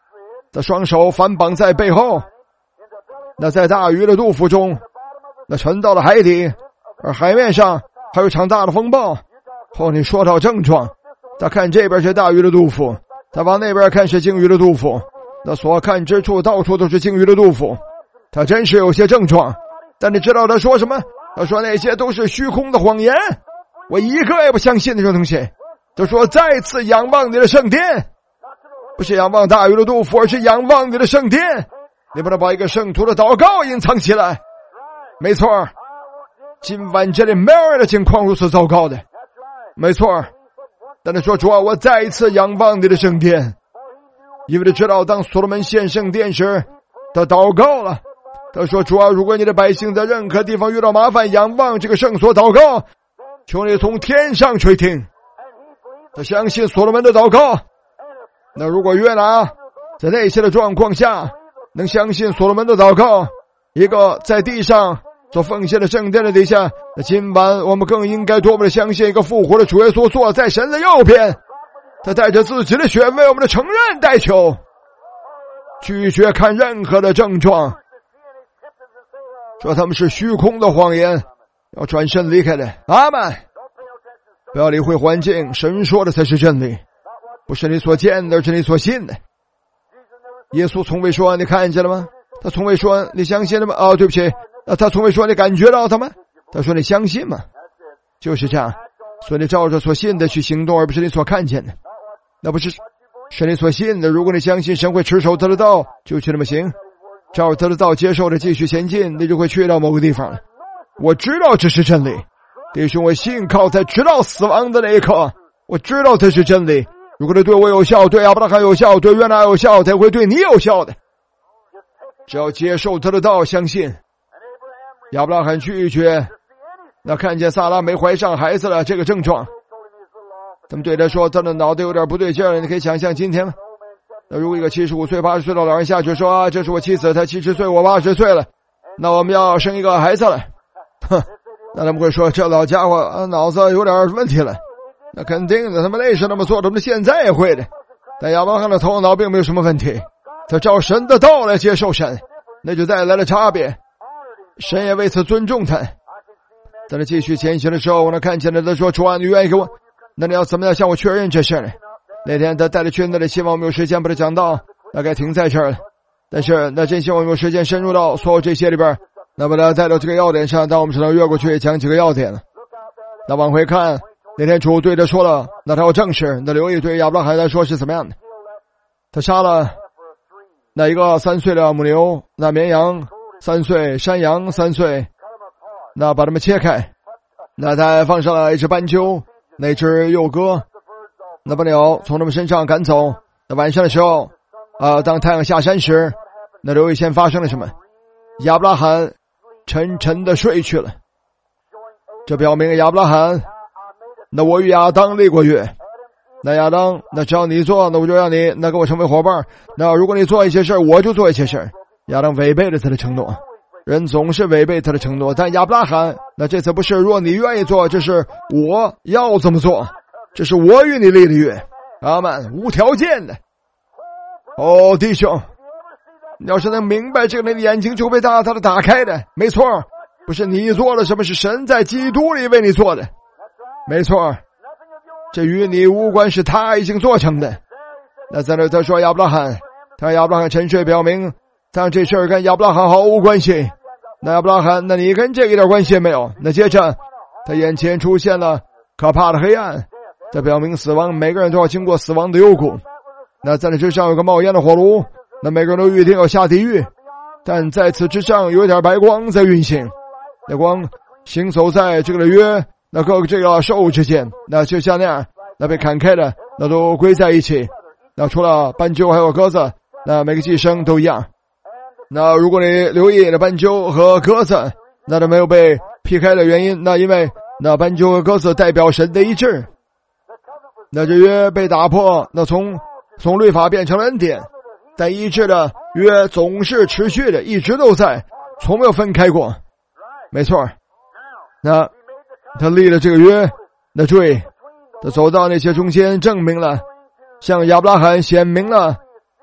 那双手反绑在背后，那在大鱼的肚腹中，那沉到了海底，而海面上还有场大的风暴。哦，你说到症状，他看这边是大鱼的肚腹，他往那边看是鲸鱼的肚腹，那所看之处到处都是鲸鱼的肚腹，他真是有些症状。但你知道他说什么？他说那些都是虚空的谎言，我一个也不相信那种东西。他说再次仰望你的圣殿，不是仰望大鱼的肚腹，而是仰望你的圣殿。你不能把一个圣徒的祷告隐藏起来。没错，今晚这里没有人的情况如此糟糕的。没错，但他说主啊，我再一次仰望你的圣殿，因为他知道当所罗门献圣殿时，他祷告了。他说主啊，如果你的百姓在任何地方遇到麻烦，仰望这个圣所祷告，求你从天上垂听。他相信所罗门的祷告。那如果约拿在那些的状况下能相信所罗门的祷告，一个在地上所奉献的圣殿的底下，那今晚我们更应该多么的相信一个复活的主耶稣坐在神的右边，他带着自己的血为我们的承认代求，拒绝看任何的症状，说他们是虚空的谎言，要转身离开的。阿们。不要理会环境，神说的才是真理，不是你所见的，而是你所信的。耶稣从未说你看见了吗？他从未说你相信了吗？哦，对不起，他从未说你感觉到他吗？他说你相信吗？就是这样，所以你照着所信的去行动，而不是你所看见的。那不是是你所信的。如果你相信神会持守他的道，就去那么行，照着他的道接受的继续前进，你就会去到某个地方了。我知道这是真理，弟兄，我信靠在直到死亡的那一刻，我知道这是真理。如果他对我有效，对亚伯拉罕有效，对约拿有效，他会对你有效的。只要接受他的道，相信。亚伯拉罕拒绝，那看见撒拉没怀上孩子了这个症状，他们对他说他的脑袋有点不对劲了。你可以想象今天吗？那如果一个七十五岁八十岁的老人下去说啊，这是我妻子，她七十岁我八十岁了，那我们要生一个孩子了，哼，那他们会说这老家伙啊脑子有点问题了。那肯定的，他们那时那么做，他们现在也会的。但亚伯拉罕的头脑并没有什么问题，他照神的道来接受神，那就带来了差别。神也为此尊重他。在他继续前行的时候，我能看见了他说主啊，你愿意给我，那你要怎么样向我确认这事呢？那天他带着去那里，希望我们有时间把它讲到，大概停在这儿了。但是那真希望我们有时间深入到所有这些里边，那把它带到这个要点上，当我们只能越过去讲几个要点了。那往回看，那天主对他说了，那他要正视，那留意对亚伯拉罕来说是怎么样的。他杀了那一个三岁的母牛，那绵羊三岁，山羊三岁，那把它们切开，那他还放上了一只斑鸠，那只幼鸽，那把鸟从他们身上赶走。那晚上的时候啊、呃，当太阳下山时，那留意先发生了什么？亚伯拉罕沉沉的睡去了。这表明亚伯拉罕，那我与亚当立过约，那亚当，那只要你做，那我就让你那跟我成为伙伴。那如果你做一些事，我就做一些事。亚当违背了他的承诺，人总是违背他的承诺。但亚伯拉罕，那这次不是若你愿意做，这是我要这么做，这是我与你立的约。阿们，无条件的。哦，弟兄，你要是能明白这个，你的眼睛就被大大的打开的。没错，不是你做了什么，是神在基督里为你做的。没错，这与你无关，是他已经做成的。那在那他说亚伯拉罕，他亚伯拉罕沉睡，表明但这事儿跟亚伯拉罕毫无关系。那亚伯拉罕，那你跟这个一点关系也没有。那接着他眼前出现了可怕的黑暗，这表明死亡，每个人都要经过死亡的幽谷。那在那之上有个冒烟的火炉，那每个人都预定要下地狱，但在此之上有一点白光在运行，那光行走在这个的约那各个这个兽之间，那就像那样，那被砍开的那都归在一起。那除了斑鸠还有鸽子，那每个寄生都一样。那如果你留意那斑鸠和鸽子，那都没有被劈开的原因，那因为那斑鸠和鸽子代表神的一致，那这约被打破，那从从律法变成了恩典，但一致的约总是持续的，一直都在，从没有分开过。没错，那他立了这个约，那注意他走到那些中间，证明了向亚伯拉罕显明了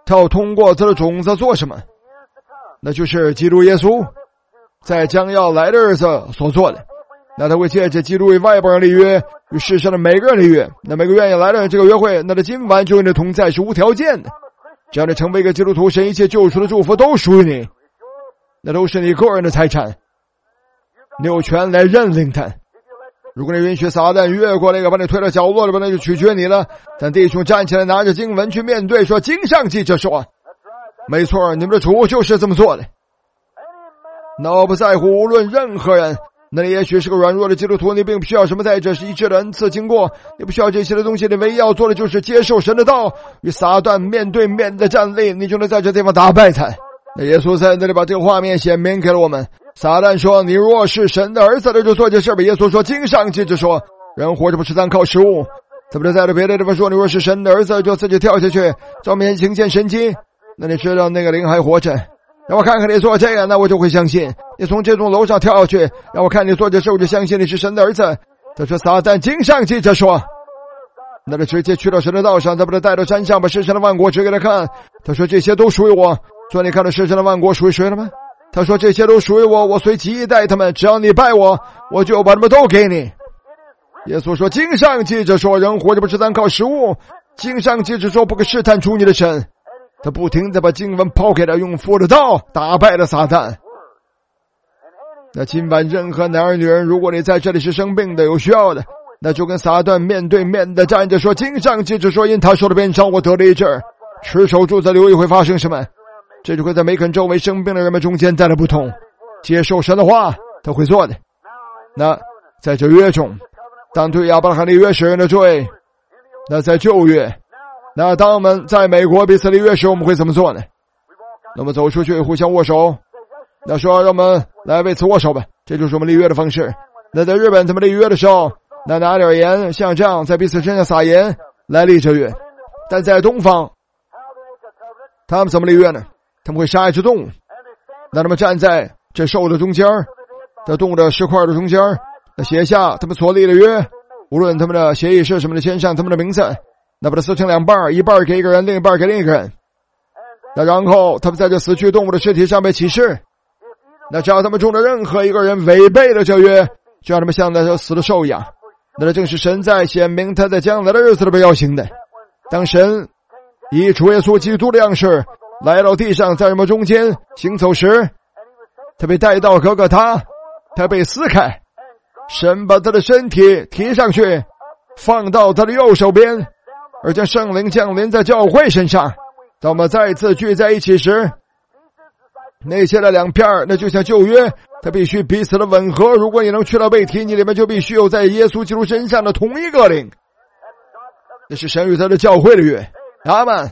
他要通过他的种子做什么？那就是基督耶稣在将要来的日子所做的。那他会借着基督与外邦人立约，与世上的每个人立约。那每个愿意来的人这个约会，那他今晚就与你同在是无条件的。只要你成为一个基督徒，神一切救赎的祝福都属于你，那都是你个人的财产，你有权来认领它。如果你允许撒旦越过那个把你推到角落里边，那就取决你了。但弟兄站起来，拿着经文去面对，说经上记着说，没错，你们的主就是这么做的。那我不在乎无论任何人，那你也许是个软弱的基督徒，你并不需要什么在这是一致的恩赐经过，你不需要这些的东西，你唯一要做的就是接受神的道，与撒旦面对面的站立，你就能在这地方打败他。那耶稣在那里把这个画面显明给了我们。撒旦说，你若是神的儿子，那就做这事吧。耶稣说，经上记着说，人活着不是单靠食物。他不是在这别的地方说，你若是神的儿子，就自己跳下去，在我面前行见神迹。那你知道那个灵还活着，让我看看你做这个，那我就会相信。你从这栋楼上跳下去，让我看你做这事，我就相信你是神的儿子。他说，撒旦经上记着说，那就直接去到神的道上，他把他带到山上，把世上的万国指给他看。他说，这些都属于我。说你看到世上的万国属于谁了吗？他说，这些都属于我，我随即待他们，只要你拜我，我就把他们都给你。耶稣说，经上记着说，人活着不是单靠食物，经上记着说，不可试探主你的神。他不停地把经文抛给他，用父的道打败了撒旦。那今晚任何男人女人，如果你在这里是生病的有需要的，那就跟撒旦面对面的站着说，经上记着说，因他受的鞭伤我得了医治。持守住在留意会发生什么？这就会在每个人周围生病的人们中间带来不同。接受神的话，他会做的。那在这约中，当对亚伯拉罕立约时人的罪，那在旧约，那当我们在美国彼此立约时，我们会怎么做呢？那么走出去互相握手，那说让我们来为此握手吧，这就是我们立约的方式。那在日本他们立约的时候，那拿点盐，像这样在彼此身上撒盐来立这约。但在东方，他们怎么立约呢？他们会杀一只动物，让他们站在这兽的中间，这动物的石块的中间，那写下他们所立的约，无论他们的协议是什么的，签上他们的名字，那把它撕成两半，一半给一个人，另一半给另一个人。那然后他们在这死去动物的尸体上被起誓，那只要他们中的任何一个人违背了这约，就让他们像那死的兽一样。那这正是神在显明他在将来的日子里边要行的。当神以主耶稣基督的样式来到地上，在人们中间行走时，他被带到哥哥他，他被撕开，神把他的身体提上去，放到他的右手边，而将圣灵降临在教会身上。当我们再次聚在一起时，那些的两片那就像旧约，它必须彼此的吻合。如果你能去到被提，你里面就必须有在耶稣基督身上的同一个灵，那是神与他的教会的约。阿们。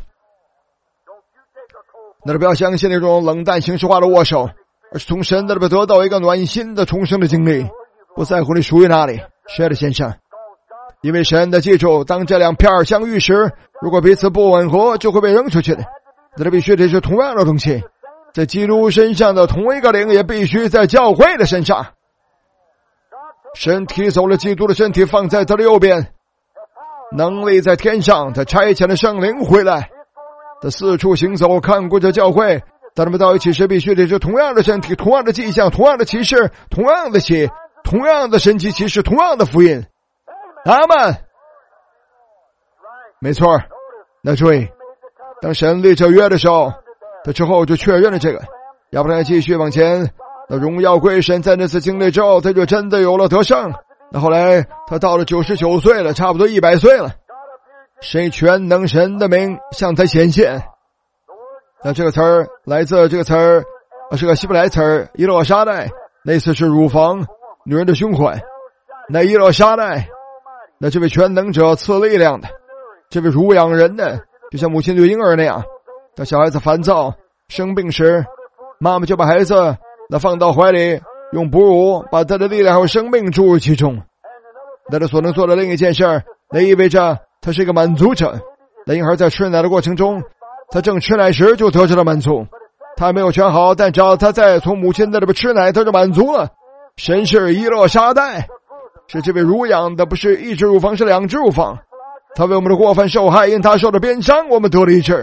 那就不要相信那种冷淡形式化的握手，而是从神那里得到一个暖心的重生的经历。不在乎你属于哪里，谁的先生，因为神的记住，当这两片相遇时，如果彼此不吻合，就会被扔出去的。那必须得是同样的东西，在基督身上的同一个灵，也必须在教会的身上。神提走了基督的身体，放在他的右边，能力在天上，他差遣了圣灵回来，他四处行走，看顾着教会。当他们到一起时，必须得是同样的身体，同样的迹象，同样的启示，同样的血，同样的神迹启示，同样的福音。阿们。没错。那注意，当神立这约的时候，他之后就确认了这个。要不然继续往前，那荣耀归神。在那次经历之后，他就真的有了得胜。那后来他到了九十九岁了，差不多一百岁了，神全能神的名向他显现。那这个词儿来自这个词儿是个希伯来词儿，伊洛沙代，那意思是乳房，女人的胸怀。那伊洛沙代，那这位全能者赐力量的，这位乳养人的，就像母亲对婴儿那样。当小孩子烦躁生病时，妈妈就把孩子那放到怀里，用哺乳把他的力量和生命注入其中。那他所能做的另一件事，那意味着他是一个满足者。那婴孩在吃奶的过程中，他正吃奶时就得到了满足，他还没有全好，但只要他在从母亲那里边吃奶，他就满足了。神是伊洛沙代，是这位乳养的，不是一只乳房，是两只乳房。他为我们的过犯受害，因他受的鞭伤，我们得了医治。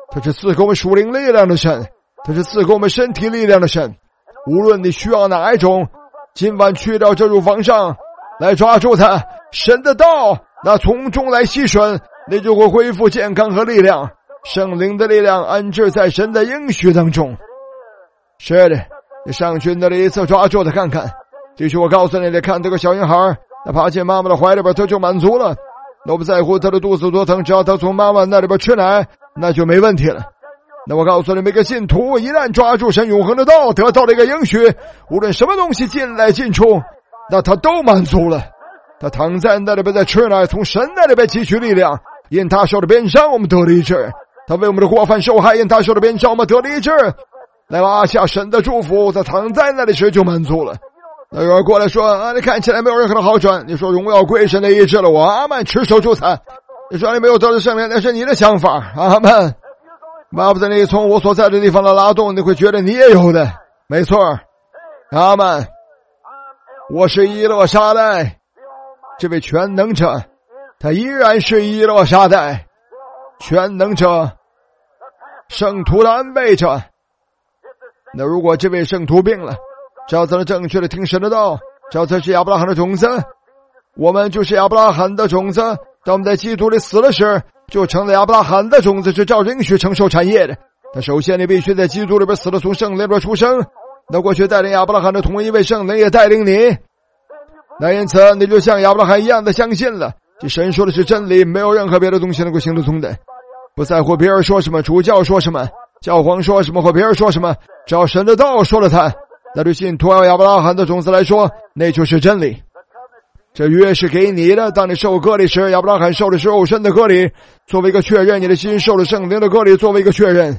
他是赐给我们属灵力量的神，他是赐给我们身体力量的神。无论你需要哪一种，今晚去到这乳房上来抓住它，神的道那从中来吸吮，你就会恢复健康和力量。圣灵的力量安置在神的应许当中。是的，你上去那里一次抓住它看看。继续我告诉你，你看这个小婴孩，他爬进妈妈的怀里边，他就满足了。我不在乎他的肚子多疼，只要他从妈妈那里边吃奶，那就没问题了。那我告诉你，每个信徒一旦抓住神永恒的道，得到了一个应许，无论什么东西进来进出，那他都满足了。他躺在那里边在吃奶，从神那里边汲取力量。因他受的鞭伤，我们得了医治；他为我们的过犯受害，因他受的鞭伤，我们得了医治。来挖下神的祝福，他躺在那里时就满足了。那有人过来说啊，你看起来没有任何的好转。你说荣耀归神的医治了我，阿们，吃手助餐。你说你没有得到圣灵，那是你的想法，阿们。巴不得你从我所在的地方的拉动，你会觉得你也有的，没错，阿们。我是伊勒沙代，这位全能者，他依然是伊勒沙代，全能者，圣徒的安慰者。那如果这位圣徒病了，只要他能正确的听神的道，只要他是亚伯拉罕的种子，我们就是亚伯拉罕的种子。当我们在基督里死了时，就成了亚伯拉罕的种子，是照应许承受产业的。但首先你必须在基督里边死了，从圣灵里边出生。那过去带领亚伯拉罕的同一位圣灵也带领你，那因此你就像亚伯拉罕一样的相信了，这神说的是真理，没有任何别的东西能够行得通的。不在乎别人说什么，主教说什么，教皇说什么或别人说什么，只要神的道说了他，那对信徒亚伯拉罕的种子来说，那就是真理。这约是给你的，当你受割礼时，亚伯拉罕受的是肉身的割礼，作为一个确认；你的心受了圣灵的割礼，作为一个确认。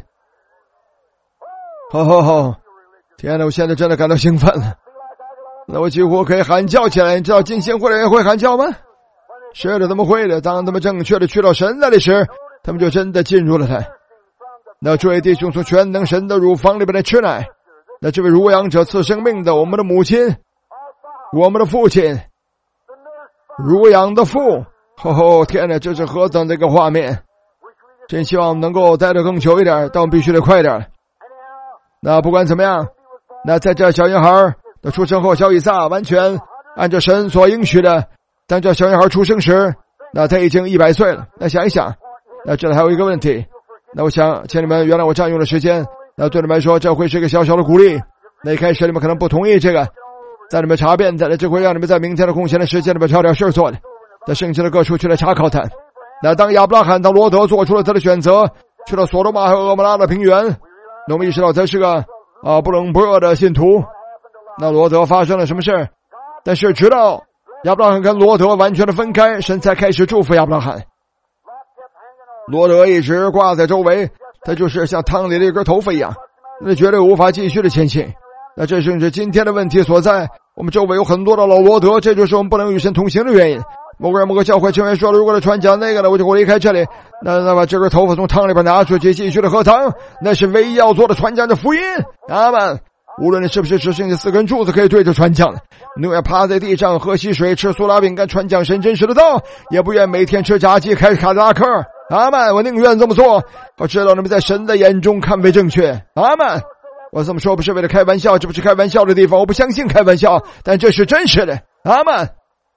好好好，天哪，我现在真的感到兴奋了，那我几乎可以喊叫起来。你知道进行会的人会喊叫吗？是的，他们会的。当他们正确的去到神那里时，他们就真的进入了他。那这位弟兄从全能神的乳房里边来吃奶，那这位乳养者赐生命的，我们的母亲，我们的父亲，乳养的父。哦天哪，这是何等的一个画面！真希望能够待得更久一点，但我们必须得快点。那不管怎么样，那在这小婴孩的出生后，小以撒完全按照神所应许的，当这小婴孩出生时，那他已经一百岁了。那想一想，那这里还有一个问题，那我想请你们原谅我占用了时间，那对你们来说这会是一个小小的鼓励。那一开始你们可能不同意这个，在你们查遍在这会让你们在明天的空闲的时间里面找点事做的，在圣经的各处去来查考它。那当亚伯拉罕当罗德做出了他的选择，去了索多玛和俄摩拉的平原，那我们意识到他是个啊不冷不热的信徒。那罗德发生了什么事？但是直到亚伯拉罕跟罗德完全的分开，神才开始祝福亚伯拉罕。罗德一直挂在周围，他就是像汤里的一根头发一样，那绝对无法继续的前行。那这正是今天的问题所在，我们周围有很多的老罗德，这就是我们不能与神同行的原因。某个人某个教会成员说了，如果他传讲那个了，我就会离开这里。那那把这根头发从汤里边拿出去，继续的喝汤，那是唯一要做的传讲的福音。阿们。无论你是不是只剩下四根柱子可以对着传讲了，宁愿趴在地上喝溪水，吃苏打饼干传讲神真实的道，也不愿每天吃炸鸡开卡迪拉克。阿们，我宁愿这么做，我知道你们在神的眼中看为正确。阿们，我这么说不是为了开玩笑，这不是开玩笑的地方，我不相信开玩笑，但这是真实的。阿们。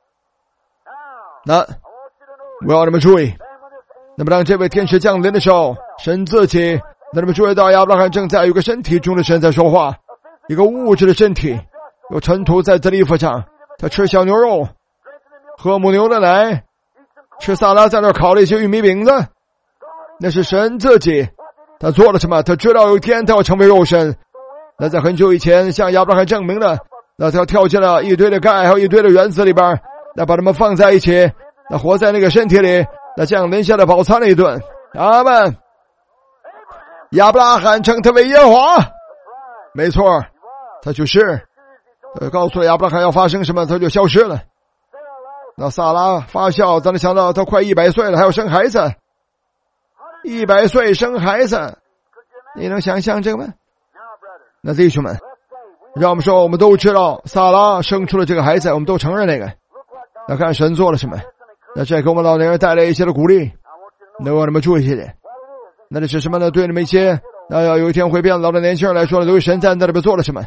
那我要你们注意，那么当这位天使降临的时候，神自己，那你们注意到亚伯拉罕正在有个身体中的神在说话，一个物质的身体，有尘土在他的衣服上，他吃小牛肉，喝母牛的奶，吃萨拉在那烤了一些玉米饼子，那是神自己。他做了什么？他知道有一天他要成为肉身。那在很久以前向亚伯拉罕证明了，那他跳进了一堆的钙还有一堆的原子里边，那把它们放在一起，那活在那个身体里，那降临下来饱餐了一顿。阿们。亚伯拉罕称他为耶和华，没错，他就是他告诉亚伯拉罕要发生什么，他就消失了。那萨拉发笑，咱们想到他快一百岁了，还要生孩子，一百岁生孩子，你能想象这个吗？那弟兄们，让我们说，我们都知道萨拉生出了这个孩子，我们都承认那个。那看神做了什么，那这给我们老年人带来一些的鼓励，能让你们注意一点。 那这是什么呢？对你们一些那要有一天会变老的年轻人来说呢，由于神在那里边做了什么？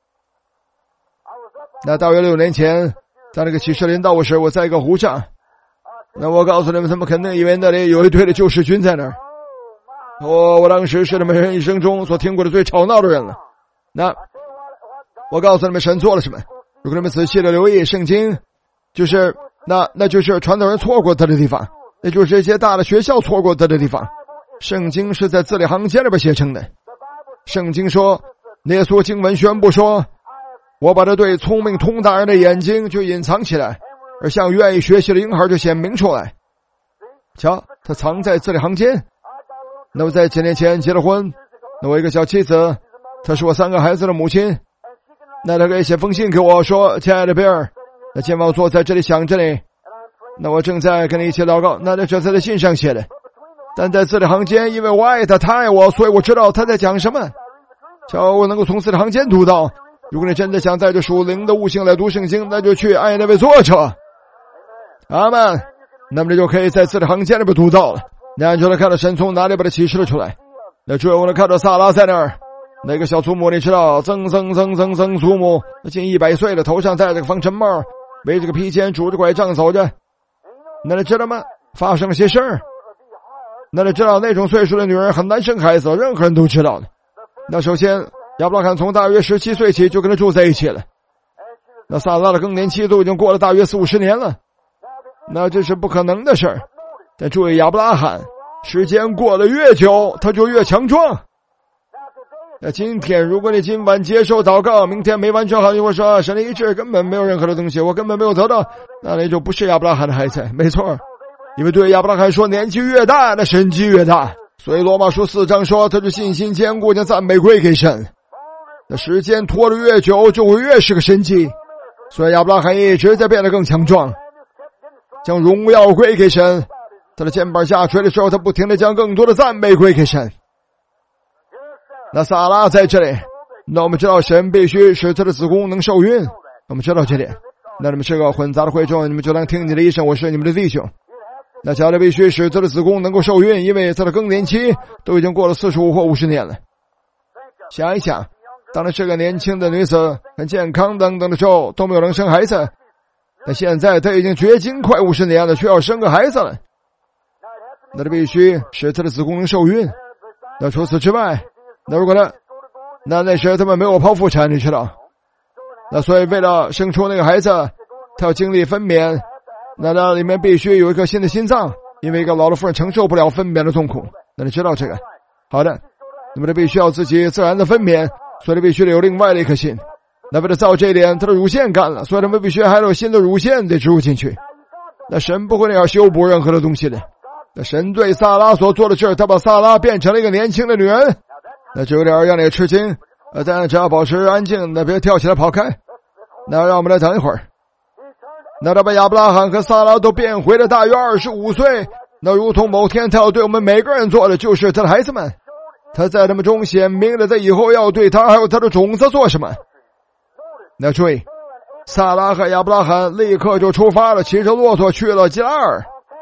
那大约六年前，在那个启示临到我时，我在一个湖上。那我告诉你们，他们肯定以为那里有一队的救世军在那儿。我我当时是他们人一生中所听过的最吵闹的人了。那我告诉你们，神做了什么？如果你们仔细的留意圣经，就是那那就是传道人错过他的地方，那就是这些大的学校错过他的地方。圣经是在字里行间里边写成的。圣经说，耶稣经文宣布说，我把这对聪明通达人的眼睛就隐藏起来，而向愿意学习的婴孩就显明出来。瞧，他藏在字里行间。那么在几年前结了婚，那我一个小妻子，她是我三个孩子的母亲。那她可以写封信给我说，亲爱的贝尔，那今晚我坐在这里想着你，那我正在跟你一起祷告。那这在他信上写的，但在字里行间，因为我爱他，他爱我，所以我知道他在讲什么。瞧，我能够从字里行间读到。如果你真的想带着属灵的悟性来读圣经，那就去爱那位作者。阿们。那么这就可以在字里行间里边读到了。那就能看到神从哪里把它启示了出来。那主要我能看到萨拉在那儿，那个小祖母你知道，曾曾曾曾曾祖母近一百岁了，头上戴着个方尘帽，背着个披肩，拄着拐杖走着。那你知道吗？发生了些事儿。那你知道那种岁数的女人很难生孩子，任何人都知道的。那首先亚伯拉罕从大约十七岁起就跟他住在一起了。那萨拉的更年期都已经过了大约四五十年了。那这是不可能的事儿。但注意，亚伯拉罕时间过得越久，他就越强壮。那今天如果你今晚接受祷告，明天没完全好，你会说神的医治根本没有任何的东西，我根本没有得到，那你就不是亚伯拉罕的孩子。没错，因为对亚伯拉罕说，年纪越大，那神迹越大。所以罗马书四章说，他是信心坚固，将赞美归给神。那时间拖得越久，就会越是个神迹。所以亚伯拉罕一直在变得更强壮，将荣耀归给神。他的肩膀下垂的时候，他不停地将更多的赞美归给神。那撒拉在这里，那我们知道神必须使他的子宫能受孕，我们知道这点。那你们是个混杂的会众，你们就当听你的医生，我是你们的弟兄。那乔的必须使他的子宫能够受孕，因为他的更年期都已经过了四十五或五十年了。想一想，当然是个年轻的女子，很健康等等的时候都没有能生孩子，那现在他已经绝经快五十年了，却要生个孩子了。那他必须使他的子宫能受孕。那除此之外，那如果呢，那那时他们没有剖腹产，你知道，那所以为了生出那个孩子，他要经历分娩，那那里面必须有一颗新的心脏，因为一个老的妇人承受不了分娩的痛苦。那你知道这个？好的，那么他必须要自己自然的分娩，所以他必须得有另外的一颗心。那为了造这一点，他的乳腺干了，所以他们必须还有新的乳腺得植入进去。那神不会那样修补任何的东西的。那神对撒拉所做的事，他把撒拉变成了一个年轻的女人，那就有点让你吃惊。呃，但只要保持安静，那别跳起来跑开。那让我们来等一会儿。那他把亚伯拉罕和撒拉都变回了大约二十五岁。那如同某天他要对我们每个人做的，就是他的孩子们。他在他们中显明了他以后要对他还有他的种子做什么。那注意，撒拉和亚伯拉罕立刻就出发了，骑着骆驼去了基拉尔。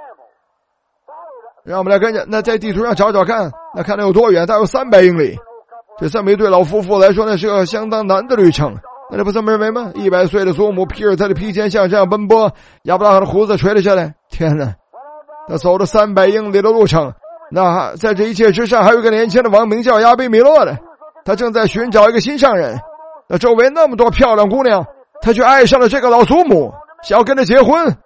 让我们来跟着，那在地图上找找看，那看它有多远，大约有三百英里。这这么一对老夫妇来说，那是个相当难的旅程。那这不这么认为吗？一百岁的祖母披着他的披肩像这样奔波，亚伯拉罕的胡子垂了下来。天哪，他走了三百英里的路程。那在这一切之上，还有一个年轻的王名叫亚比米勒的，他正在寻找一个心上人。那周围那么多漂亮姑娘，他却爱上了这个老祖母，想要跟他结婚。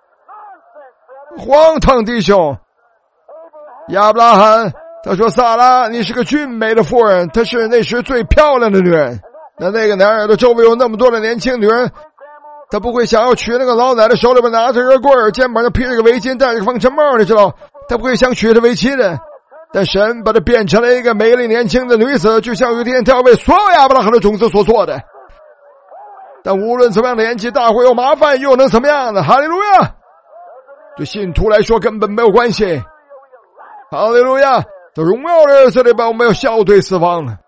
荒唐弟兄！亚伯拉罕他说，撒拉你是个俊美的妇人，她是那时最漂亮的女人。那那个男人的周围有那么多的年轻女人，他不会想要娶那个老奶奶，手里边拿着个棍儿，肩膀上披着个围巾，戴着个方尘帽，你知道，他不会想娶她为妻的。但神把她变成了一个美丽年轻的女子，就像有一天他要为所有亚伯拉罕的种子所做的。但无论怎么样的年纪大会有麻烦，又能怎么样呢？哈利路亚！对信徒来说根本没有关系。哈利路亚！在荣耀的日子里边，我们要笑对死亡了。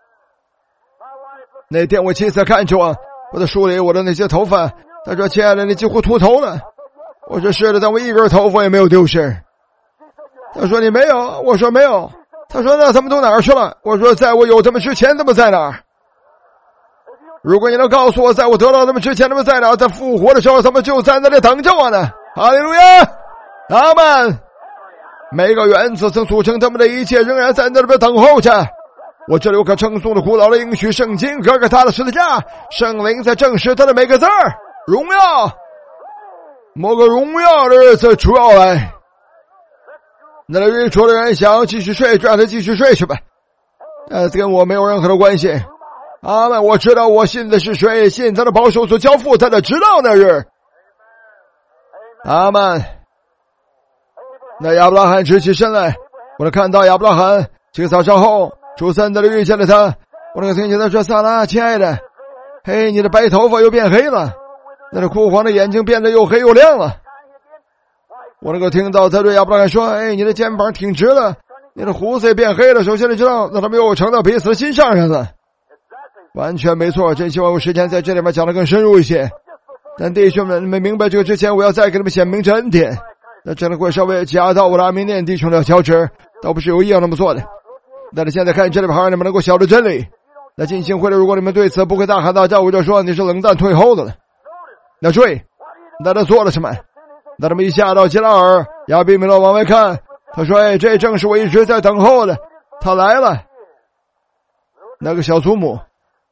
那天我妻子看着我，我在梳理我的那些头发，她说：“亲爱的，你几乎秃头了。”我说：“是的，但我一根头发也没有丢失。”她说：“你没有？”我说：“没有。” 他说那他们都哪儿去了？我说在我有他们之前他们在哪儿？如果你能告诉我在我得到他们之前他们在哪儿，在复活的时候他们就在那里等着我呢。哈利路亚，阿们。每个原则曾组成他们的一切仍然在那边等候着。我这里有可称颂的古老的应许圣经，哥哥他的十字架，圣灵在证实他的每个字儿。荣耀，某个荣耀的日子主要来。那个日出的人想要继续睡，就让他继续睡去吧，呃，这跟我没有任何的关系。阿们，我知道我信的是谁，信他的保守所交付他的，直到那日。阿们。那亚伯拉罕直起身来，我能看到亚伯拉罕几个早上后，主在那里遇见了他。我能听见他说：“萨拉，亲爱的，嘿，你的白头发又变黑了，那个枯黄的眼睛变得又黑又亮了。”我能够听到他对亚伯拉罕说：“哎，你的肩膀挺直了，你的胡子也变黑了。”首先你知道，那他们又成到彼此的心上上了。完全没错，真希望有时间在这里面讲得更深入一些。但弟兄们，你们明白这个之前，我要再给你们显明这恩典。那真的会稍微加到我的阿明念弟兄的乔治，倒不是有意要那么做的。但是现在看这里边，你们能够晓得真理。那进行会的，如果你们对此不会大喊大叫，我就说你是冷淡退后的了。那注意，那他做了什么？那他们一下到基拉尔，亚比米勒往外看，他说：“哎，这正是我一直在等候的，他来了。”那个小祖母，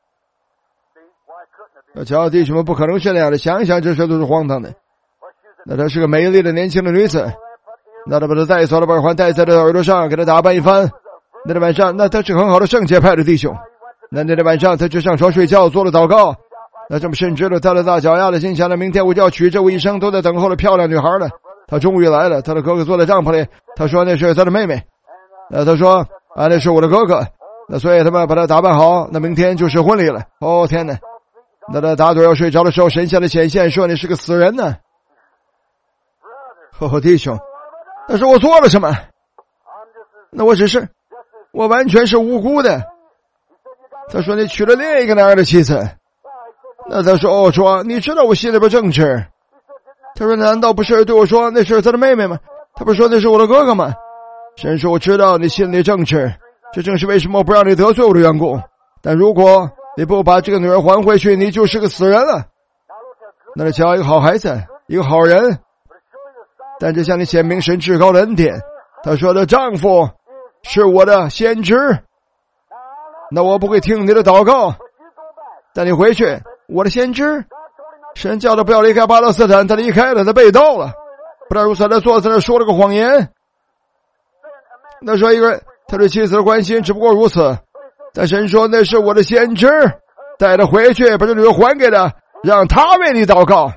那瞧弟兄们不可能是那样的，想一想这事都是荒唐的。那她是个美丽的年轻的女子，那她把她带走了，把耳环戴在她的耳朵上，给她打扮一番。那天晚上，那她是很好的圣洁派的弟兄。那那天晚上，她就上床睡觉，做了祷告。那这么深知了她的大脚丫子，心想了明天我就要娶这我一生都在等候的漂亮女孩了。她终于来了，她的哥哥坐在帐篷里，她说那是她的妹妹。那她说啊，那是我的哥哥。那所以他们把她打扮好，那明天就是婚礼了。哦天哪！那她打盹要睡着的时候，神仙的显现说你是个死人呢。哦，弟兄，但是我做了什么？那我只是，我完全是无辜的。他说你娶了另一个男人的妻子。那他说哦，说你知道我心里边正直。他说难道不是对我说那是他的妹妹吗？他不是说那是我的哥哥吗？神说我知道你心里正直，这正是为什么我不让你得罪我的缘故。但如果你不把这个女儿还回去，你就是个死人了。那你瞧，一个好孩子，一个好人。但这向你显明神至高的恩典。他说的丈夫是我的先知，那我不会听你的祷告，但你回去，我的先知，神叫他不要离开巴勒斯坦，他离开了，他被盗了。不但如此，他坐在那说了个谎言。那说一个人他对妻子的关心只不过如此，但神说那是我的先知，带他回去，把这女儿还给他，让他为你祷告。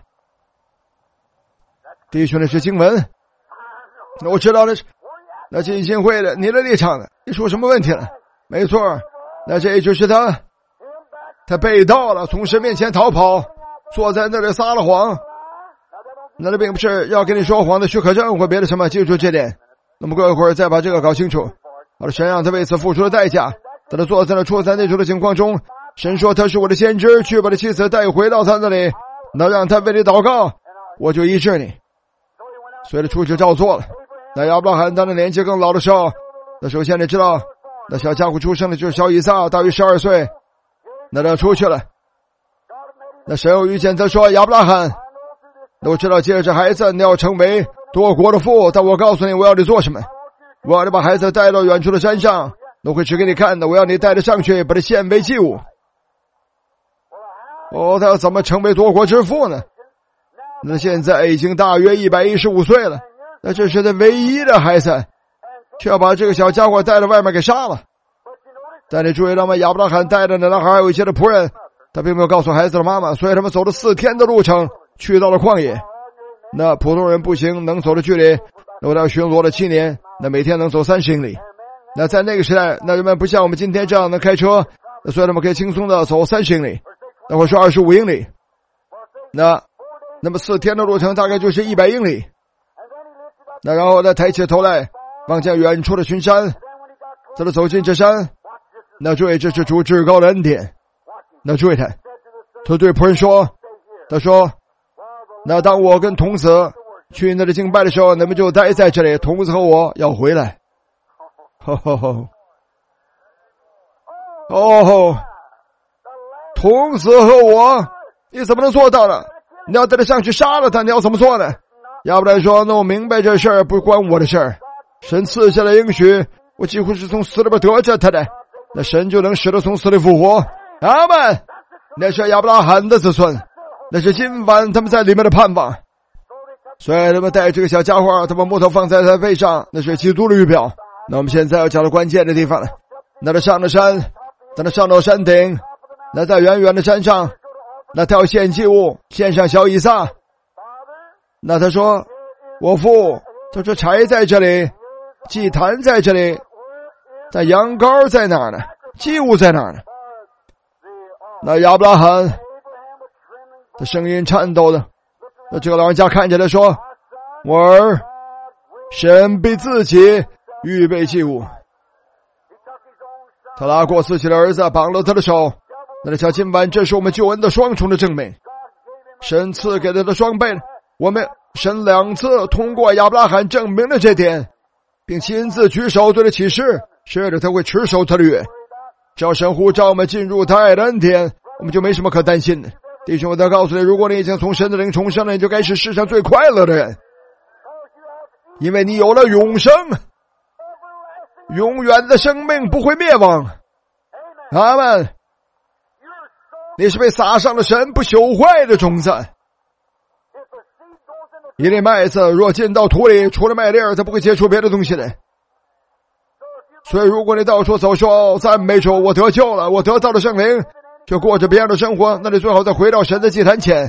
弟兄的是经文，那我知道的是，那浸信会的你的立场呢？你出什么问题了？没错，那这就是他，他被盗了，从神面前逃跑，坐在那里撒了谎。那这并不是要跟你说谎的许可证或别的什么，记住这点。那么过一会儿再把这个搞清楚。好了，神让他为此付出了代价，在他坐在那出三内出的情况中，神说他是我的先知，去把他妻子带回到他那里，那让他为你祷告，我就医治你。所以他出去照做了。那亚伯拉罕当他年纪更老的时候，那首先你知道，那小家伙出生的就是小以撒，大约十二岁，那他出去了。那神又遇见他说，亚伯拉罕，那我知道接着这孩子你要成为多国的父，但我告诉你我要你做什么，我要你把孩子带到远处的山上，那我会指给你看的，我要你带着上去，把他献为祭物。哦，他要怎么成为多国之父呢？那现在已经大约一百一十五岁了，那这是他唯一的孩子，却要把这个小家伙带到外面给杀了。但你注意到吗？亚伯拉罕带着那男孩还有一些的仆人，他并没有告诉孩子的妈妈，所以他们走了四天的路程，去到了旷野。那普通人步行能走的距离，那我要巡逻了七年，那每天能走三十英里。那在那个时代，那人们不像我们今天这样能开车，那所以他们可以轻松的走三十英里，那会说二十五英里。那那么四天的路程大概就是一百英里。那然后他抬起头来，望见远处的群山，在他走进这山，那注意这是主至高的恩典。那注意他，他对仆人说，他说，那当我跟童子去那里敬拜的时候，你们就待在这里，童子和我要回来。 吼吼吼！哦，童子和我，你怎么能做到呢？你要带他上去杀了他，你要怎么做呢？亚伯兰说：“那我明白这事儿不关我的事儿，神赐下的应许，我几乎是从死里边得着他的，那神就能使他从死里复活。”阿们！那是亚伯拉罕的子孙，那是今晚他们在里面的盼望。所以他们带这个小家伙，他把木头放在他背上，那是基督的预表。那我们现在要讲到关键的地方了。那他上了山，等他上到山顶，那在远远的山上，那他要献祭物，献上小以撒。那他说：“我父，他说柴在这里，祭坛在这里，但羊羔在哪儿呢？祭物在哪儿呢？”那亚伯拉罕，他声音颤抖的。那这个老人家看起来说：“我儿，神必自己预备祭物。”他拉过自己的儿子，绑了他的手。那瞧，今晚这是我们救恩的双重的证明。神赐给他的双倍，我们神两次通过亚伯拉罕证明了这点，并亲自举手对他起誓，是的，他会持守他的约。只要神呼召我们进入他爱的恩典，我们就没什么可担心的。弟兄，我再告诉你，如果你已经从神的灵重生了，你就该是世上最快乐的人，因为你有了永生，永远的生命不会灭亡。阿们！你是被撒上了神不朽坏的种子。一粒麦子若进到土里，除了麦粒儿，它不会结出别的东西来。所以如果你到处走说赞美主，我得救了，我得到了圣灵，就过着别样的生活，那你最好再回到神的祭坛前。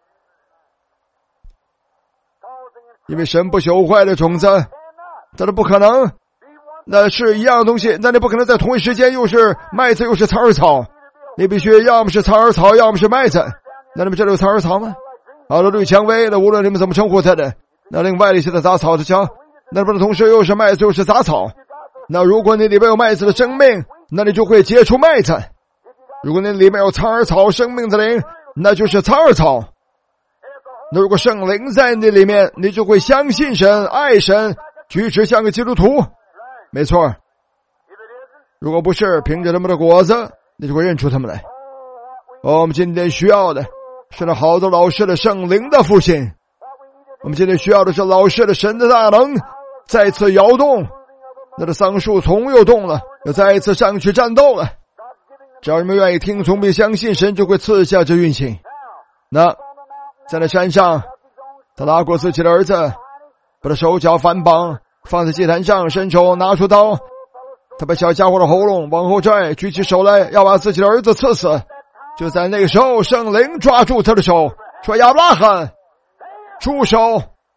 因为神不朽坏的种子，这都不可能，那是一样的东西，那你不可能在同一时间又是麦子又是苍耳草，你必须要么是苍耳草，要么是麦子。那你们这里有苍耳草吗？好了，绿蔷薇，那无论你们怎么称呼它的，那另外的一些的杂草的叫，那不是同时又是麦子又是杂草。那如果你里面有麦子的生命，那你就会结出麦子；如果你里面有苍耳草生命的灵，那就是苍耳草。那如果圣灵在你里面，你就会相信神、爱神，举止像个基督徒。没错，如果不是凭着他们的果子，你就会认出他们来。哦，我们今天需要的是那好的老师的圣灵的复兴，我们今天需要的是老师的神的大能再次摇动。那个桑树丛又动了，又再一次上去战斗了。只要你们愿意听从并相信，神就会赐下这运行。那在那山上，他拉过自己的儿子，把他手脚反绑，放在祭坛上，伸手拿出刀，他把小家伙的喉咙往后拽，举起手来要把自己的儿子刺死。就在那个时候，圣灵抓住他的手，说：“亚伯拉罕，住手！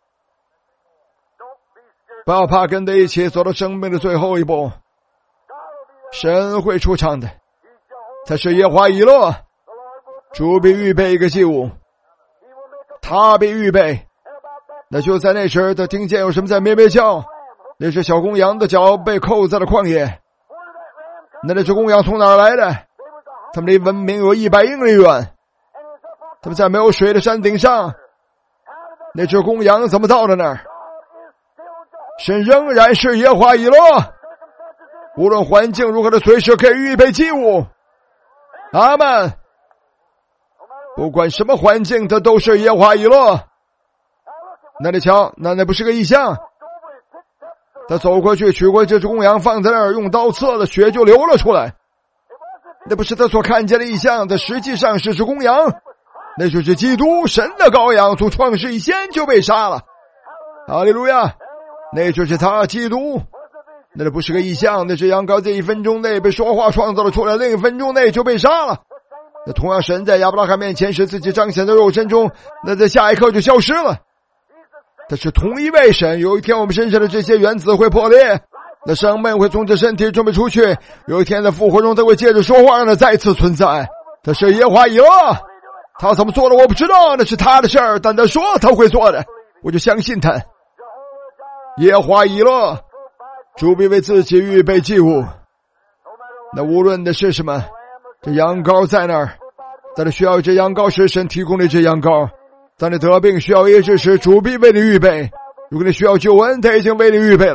不要怕，跟他一起走到生命的最后一步。神会出场的，他是耶华以勒，主必预备一个祭物，他必预备。”那就在那时，他听见有什么在咩咩叫，那是小公羊的脚被扣在了旷野。那那只公羊从哪儿来的？他们离文明有一百英里远，他们在没有水的山顶上，那只公羊怎么到了那儿？神仍然是耶华以勒，无论环境如何的，随时可以预备祭物。阿们！不管什么环境，它都是耶华以勒。那你瞧，那那不是个异象？他走过去取过这只公羊，放在那儿，用刀刺了，血就流了出来。那不是他所看见的异象，它实际上是只公羊，那就是基督神的羔羊，从创世以前就被杀了。哈利路亚！那就是他基督。那不是个异象，那只羊羔在一分钟内被说话创造了出来，另一分钟内就被杀了。那同样，神在亚伯拉罕面前使自己彰显在肉身中，那在下一刻就消失了。他是同一位神，有一天我们身上的这些原子会破裂，那生命会从这身体准备出去，有一天在复活中他会接着说话，让他再次存在。他是耶华以勒，他怎么做的我不知道，那是他的事儿，但他说他会做的，我就相信他。耶华以勒，主必为自己预备祭物。那无论的是什么，这羊羔在那儿，在这需要一只羊羔时，神提供了一只羊羔。当你得病需要医治时，主必为你预备。如果你需要救恩，他已经为你预备了。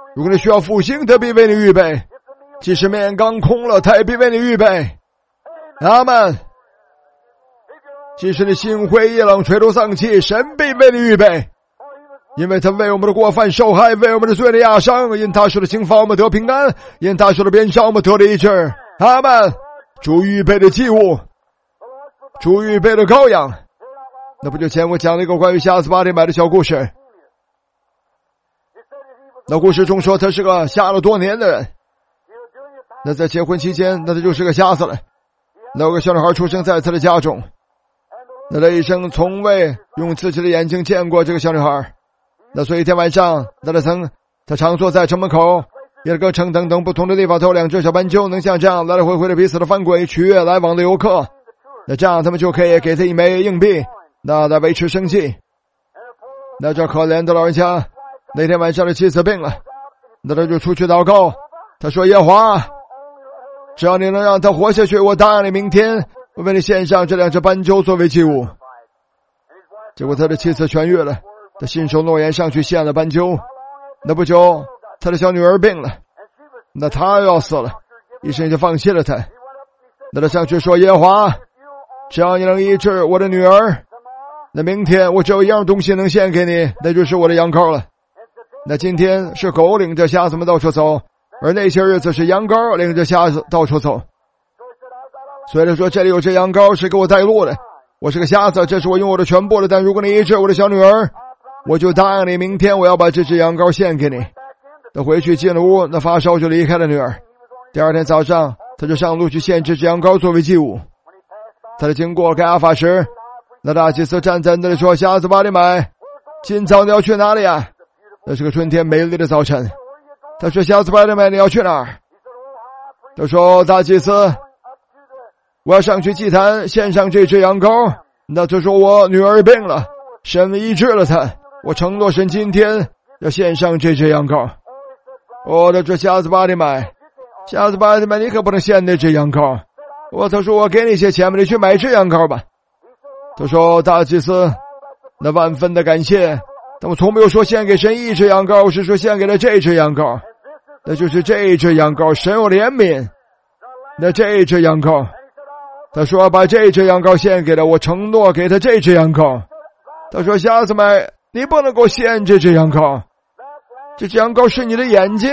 如果你需要复兴，他必为你预备；即使面缸空了，他也必为你预备。阿们。即使你心灰意冷、垂头丧气，神必为你预备，因为他为我们的过犯受害，为我们的罪的压伤，因他受的刑罚我们得平安，因他受的鞭伤我们得了医治。阿们。主预备的祭物，主预备的羔羊。那不就前我讲了一个关于瞎子巴提买的小故事。那故事中说他是个瞎了多年的人，那在结婚期间，那他就是个瞎子了。那有个小女孩出生在他的家中，那他一生从未用自己的眼睛见过这个小女孩。那所以一天晚上，那他曾他常坐在城门口耶勒哥城等等不同的地方，都有两只小斑鸠，能像这样来来回回的彼此的翻滚，取悦来往的游客。那这样他们就可以给他一枚硬币，那来维持生计。那这可怜的老人家那天晚上的妻子病了，那他就出去祷告，他说：耶和华，只要你能让他活下去，我答应你明天我为你献上这两只斑鸠作为祭物。结果他的妻子痊愈了，他信守诺言上去献了斑鸠。那不久他的小女儿病了，那他要死了，医生就放弃了他。那他上去说：耶和华，只要你能医治我的女儿，那明天我只有一样东西能献给你，那就是我的羊羔了。那今天是狗领着瞎子们到处走，而那些日子是羊羔领着瞎子到处走。所以他说，这里有只羊羔是给我带路的，我是个瞎子，这是我拥有的全部的，但如果你医治我的小女儿，我就答应你明天我要把这只羊羔献给你。他回去进了屋，那发烧就离开了女儿。第二天早上他就上路去献这只羊羔作为祭物。他就经过该亚法时，那大祭司站在那里说：瞎子巴利买，今早你要去哪里啊？那是个春天美丽的早晨。他说：瞎子巴利买，你要去哪儿？他说：大祭司，我要上去祭坛献上这只羊羔。那他说：我女儿病了，神医治了她，我承诺神今天要献上这只羊羔。我的这瞎子巴利买，瞎子巴利买，你可不能献那只羊羔。我他说：我给你些钱吧，你去买只羊羔吧。他说：大祭司，那万分的感谢，但我从没有说献给神一只羊羔，我是说献给了这只羊羔。那就是这只羊羔，神有怜悯，那这只羊羔，他说把这只羊羔献给了我，承诺给他这只羊羔。他说：瞎子们，你不能够献这只羊羔，这只羊羔是你的眼睛。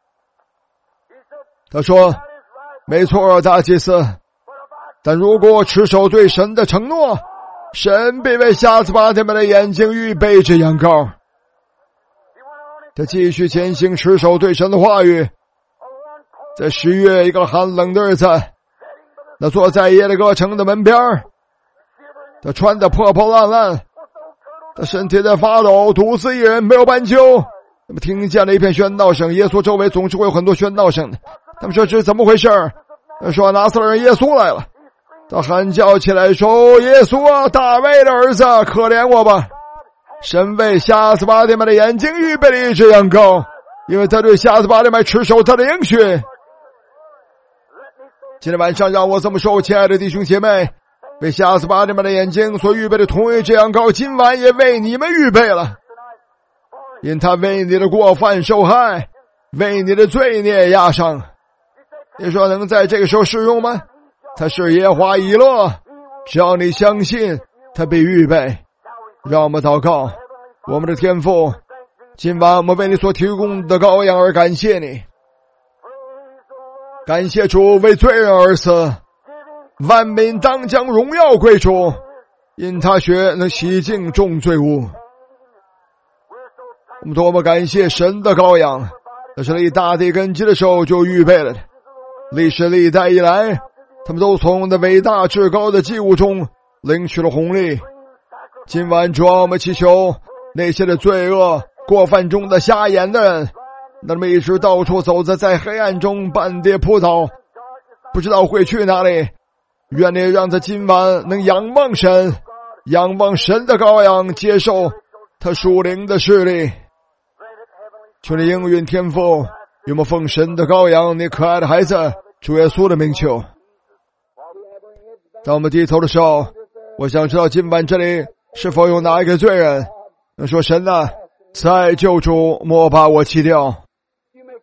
他说：没错，大祭司，但如果持守对神的承诺，神必为瞎子巴提买的眼睛预备这羊羔。他继续前行，持守对神的话语。在十月一个寒冷的日子，他坐在耶勒哥城的门边，他穿得破破烂烂，他身体在发抖，独自一人，没有斑鸠。那么听见了一片喧闹声，耶稣周围总是会有很多喧闹声的。他们说这是怎么回事？他说拿撒勒人耶稣来了。他喊叫起来说：耶稣啊，大卫的儿子，可怜我吧！神为瞎子巴提买的眼睛预备了一只羊羔，因为他对瞎子巴提买持守他的应许。今天晚上让我这么说，亲爱的弟兄姐妹，为瞎子巴提买的眼睛所预备的同一只羊羔，今晚也为你们预备了，因他为你的过犯受害，为你的罪孽压伤。你说能在这个时候适用吗？他是耶和华以勒，只要你相信，他必预备。让我们祷告。我们的天父，今晚我们为你所提供的羔羊而感谢你，感谢主为罪人而死，万民当将荣耀归主，因他血能洗净众罪污。我们多么感谢神的羔羊，那是立大地根基的时候就预备了的，历史历代以来，他们都从那伟大至高的祭物中领取了红利。今晚主啊，我们祈求那些的罪恶过犯中的瞎眼的人，那么一直到处走着，在黑暗中半跌扑倒，不知道会去哪里。愿你让他今晚能仰望神，仰望神的羔羊，接受他属灵的势力。求你应允天父，有没有奉神的羔羊，你可爱的孩子主耶稣的名求。当我们低头的时候，我想知道今晚这里是否有哪一个罪人能说：神啊，慈爱救主，莫把我弃掉。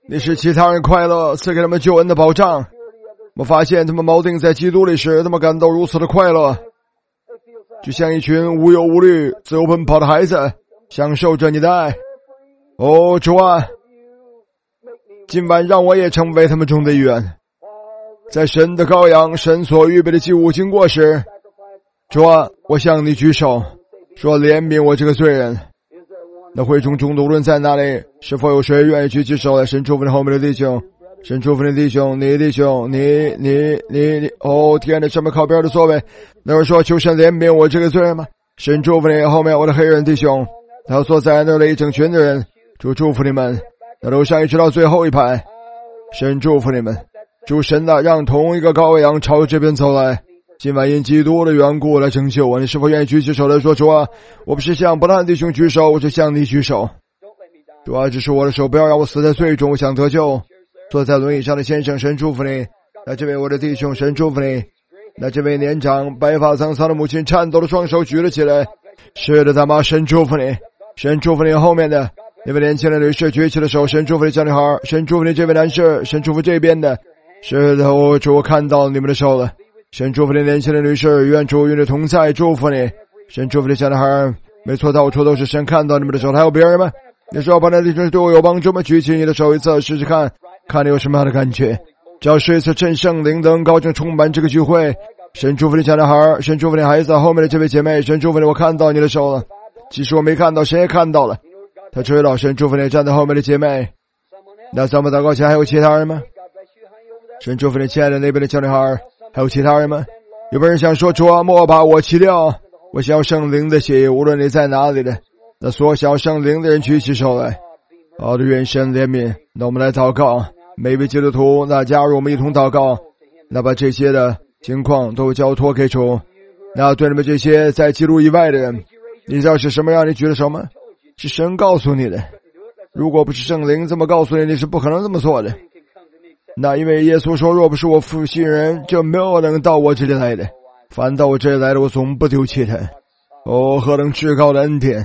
你使其他人快乐，赐给他们救恩的保障。我发现他们锚定在基督里时，他们感到如此的快乐，就像一群无忧无虑、自由奔跑的孩子，享受着你的爱。哦，主啊，今晚让我也成为他们中的一员。在神的羔羊、神所预备的祭物经过时，主啊，我向你举手，说怜悯我这个罪人。那会中中的无论在哪里，是否有谁愿意举起手来？神祝福你后面的弟兄，神祝福你弟兄，你弟兄，你你你你，哦天哪，上面靠边的座位，那人说求神怜悯我这个罪人吗？神祝福你后面我的黑人弟兄，还有坐在那里一整群的人，主祝福你们。那楼上一直到最后一排，神祝福你们。主神啊，让同一个羔羊朝这边走来，今晚因基督的缘故来拯救我。你是否愿意举起手来说，主啊，我不是向不烂弟兄举手，我是向你举手。主啊，这是我的手，不要让我死在罪中，我想得救。坐在轮椅上的先生，神祝福你。那这位我的弟兄，神祝福你。那这位年长白发苍苍的母亲颤抖的双手举了起来。是的，大妈，神祝福你。神祝福你后面的那位年轻的女士举起了手，神祝福你小女孩，神祝福你这位男士，神祝福这边的。是的，我主，我看到你们的手了。神祝福你年轻的女士，愿主与你同在，祝福你。神祝福你小男孩，没错，到处都是神看到你们的手。还有别人吗？你说把那弟兄对我有帮助吗？举起你的手一次试试看，看你有什么样的感觉。只要是一次趁圣灵的恩膏正充满这个聚会。神祝福你小男孩，神祝福你孩子，后面的这位姐妹，神祝福你，我看到你的手了。其实我没看到，谁也看到了。他知道，神祝福你站在后面的姐妹。那咱们祷告前还有其他人吗？神祝福你亲爱的那边的小女孩，还有其他人吗？有没有人想说，主啊，莫把我弃掉，我想要圣灵的血，无论你在哪里的。那所有想要圣灵的人举起手来。好的，愿神怜悯。那我们来祷告，每位基督徒，那加入我们一同祷告，那把这些的情况都交托给主。那对你们这些在基督以外的人，你知道是什么让你举了手吗？是神告诉你的。如果不是圣灵这么告诉你，你是不可能这么做的。那因为耶稣说，若不是我父信人，就没有能到我这里来的，反到我这里来的，我总不丢弃他。哦，何等至高的恩典。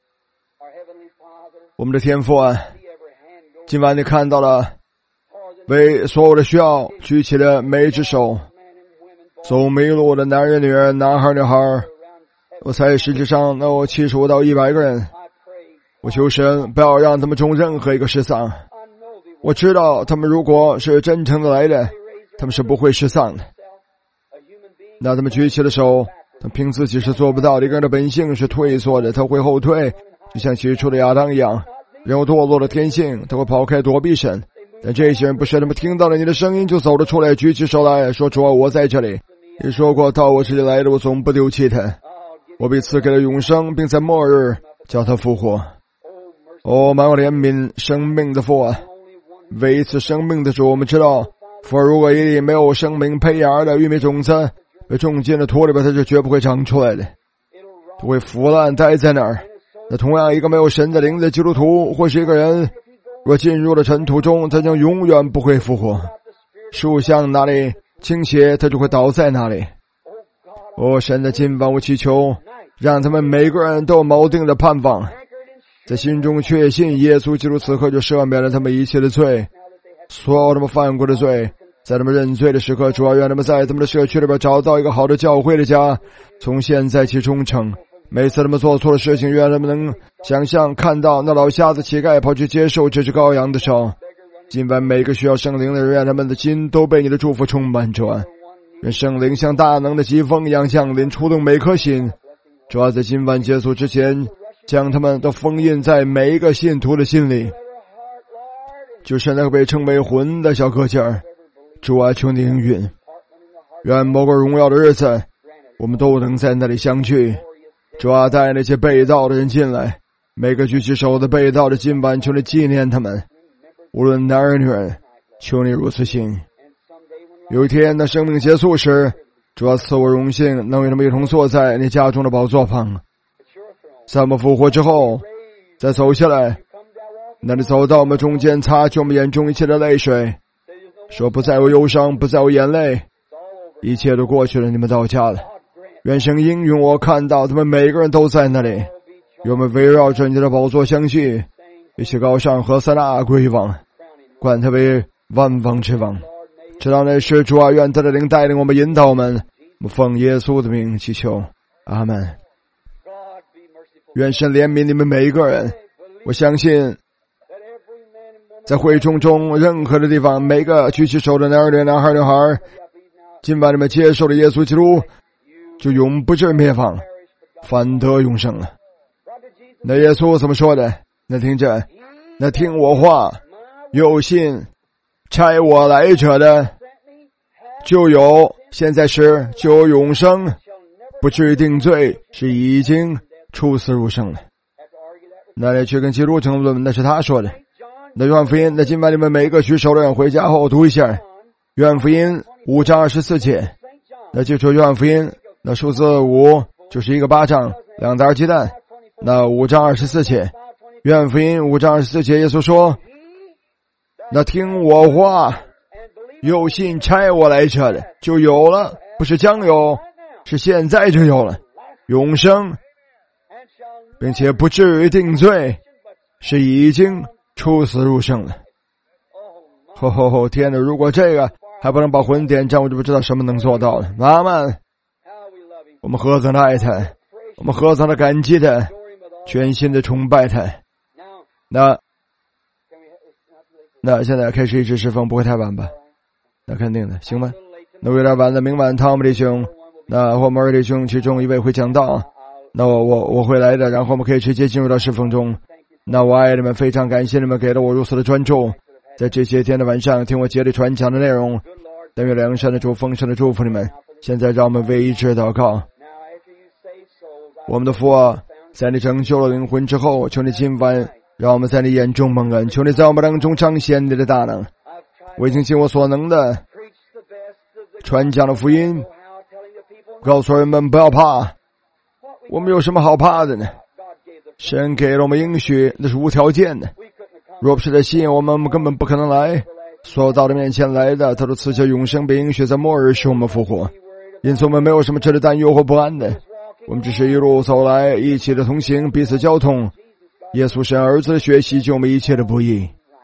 我们的天父啊，今晚你看到了为所有的需要举起了每一只手，走迷路的男人女人，男孩女孩，我猜实际上能有七十五到一百个人。我求神不要让他们中任何一个失丧。我知道他们如果是真诚的来的，他们是不会失丧的。那他们举起了手，他凭自己是做不到的。一个人的本性是退缩的，他会后退，就像起初的亚当一样。人有堕落的天性，他会跑开躲避神。但这些人不是，他们听到了你的声音就走了出来，举起手来说，主啊，我在这里。你说过到我这里来的，我总不丢弃他。我被赐给了永生，并在末日叫他复活。哦，满有怜悯生命的父啊，唯一赐生命的主，我们知道，父如果一粒没有生命胚芽的玉米种子被种进了土里边，它就绝不会长出来的，它会腐烂待在那儿。那同样，一个没有神的灵的基督徒或是一个人，若进入了尘土中，他将永远不会复活。树向哪里倾斜，他就会倒在哪里。哦，神的今晚我祈求，让他们每个人都有锚定的盼望，在心中确信耶稣基督此刻就赦免了他们一切的罪，所有他们犯过的罪。在他们认罪的时刻，主要愿他们在他们的社区里边找到一个好的教会的家，从现在起忠诚。每次他们做错的事情，愿他们能想象看到那老瞎子乞丐跑去接受这只羔羊的手。今晚每个需要圣灵的人，愿他们的心都被你的祝福充满着。愿圣灵像大能的疾风一样降临，触动每颗心。主要在今晚结束之前，将他们都封印在每一个信徒的心里，就是那个被称为魂的小个劲儿。主啊，求你应允，愿某个荣耀的日子，我们都能在那里相聚。主啊，带那些被盗的人进来，每个举起手的被盗的，今晚求你纪念他们，无论男人女人，求你如此行。有一天那生命结束时，主啊，赐我荣幸能与他们一同坐在你家中的宝座旁。在我们复活之后再走下来，那你走到我们中间，擦去我们眼中一切的泪水，说不再有忧伤，不再有眼泪，一切都过去了，你们到家了。愿神应允我看到他们每个人都在那里，与我们围绕着你的宝座相聚，一起高上何塞纳归王。 管他为万王之王。直到那时，主啊，愿他的灵带领我们，引导我们，我们奉耶稣的名祈求，阿门。愿神怜悯你们每一个人。我相信在会众中任何的地方，每个举起手的男人、男孩、女孩，今晚你们接受了耶稣基督，就永不至灭亡，反得永生了。那耶稣怎么说的？那听着，那听我话，有信差我来者的，就有现在是就有永生，不至于定罪，是已经出死入生了。那来去跟基督争论，那是他说的。那约翰福音，那今晚你们每一个举手的人回家后读一下约翰福音五章二十四节。那记住约翰福音，那数字五就是一个巴掌，两袋鸡蛋。那五章二十四节，约翰福音五章二十四节，耶稣说：“那听我话，有信差我来者的，就有了，不是将有，是现在就有了永生，并且不至于定罪，是已经出死入生了。”吼吼吼！天哪！如果这个还不能把魂点燃，我就不知道什么能做到了。妈妈，我们何等的爱他，我们何等的感激他，全心的崇拜他。那那现在开始一直释放，不会太晚吧？那肯定的，行吗？那有点晚了，明晚汤姆弟兄，那或摩尔弟兄其中一位会讲道，那我我我会来的，然后我们可以直接进入到释放中。那我爱你们，非常感谢你们给了我如此的专注，在这些天的晚上听我竭力传讲的内容。但愿良善的主丰盛的祝福你们。现在让我们为一致祷告。我们的父啊，在你拯救了灵魂之后，求你今晚让我们在你眼中蒙恩，求你在我们当中彰显你的大能。我已经尽我所能的传讲了福音，告诉人们不要怕，我们有什么好怕的呢？神给了我们应许，那是无条件的，若不是在吸引我们，我们根本不可能来。所有到他面前来的，他都赐下永生，并应许在末日使我们复活。因此我们没有什么值得担忧或不安的，我们只是一路走来，一起的同行，彼此交通。耶稣神儿子的血洗净我们一切的不义。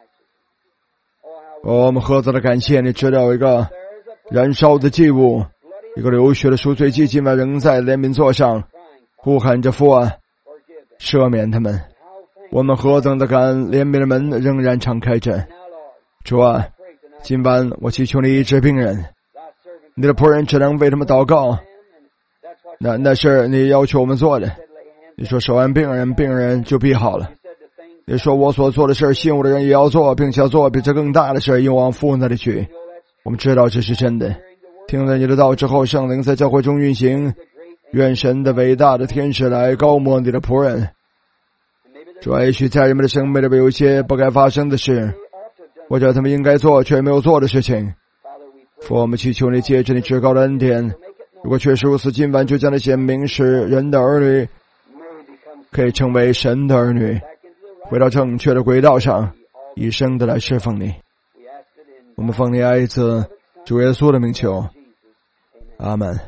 哦，我们何等的感谢你，知道一个燃烧的祭物，一个流血的赎罪祭，今晚仍在怜悯座上呼喊着父啊，赦免他们。我们何等的感恩，怜悯的门仍然敞开着。主啊，今晚我祈求你医治病人，你的仆人只能为他们祷告，那那是你要求我们做的。你说手按病人，病人就必好了。你说我所做的事，信我的人也要做，并且要做比这更大的事，因往父那里去。我们知道这是真的。听了你的道之后，圣灵在教会中运行，愿神的伟大的天使来高摩你的仆人。主啊，也许在人们的生命里边有一些不该发生的事，或者他们应该做却没有做的事情。父，我们祈求你借着你至高的恩典，如果确实如此，今晚就将那些明使人的儿女可以成为神的儿女，回到正确的轨道上，一生的来侍奉你。我们奉你爱子主耶稣的名求，阿门。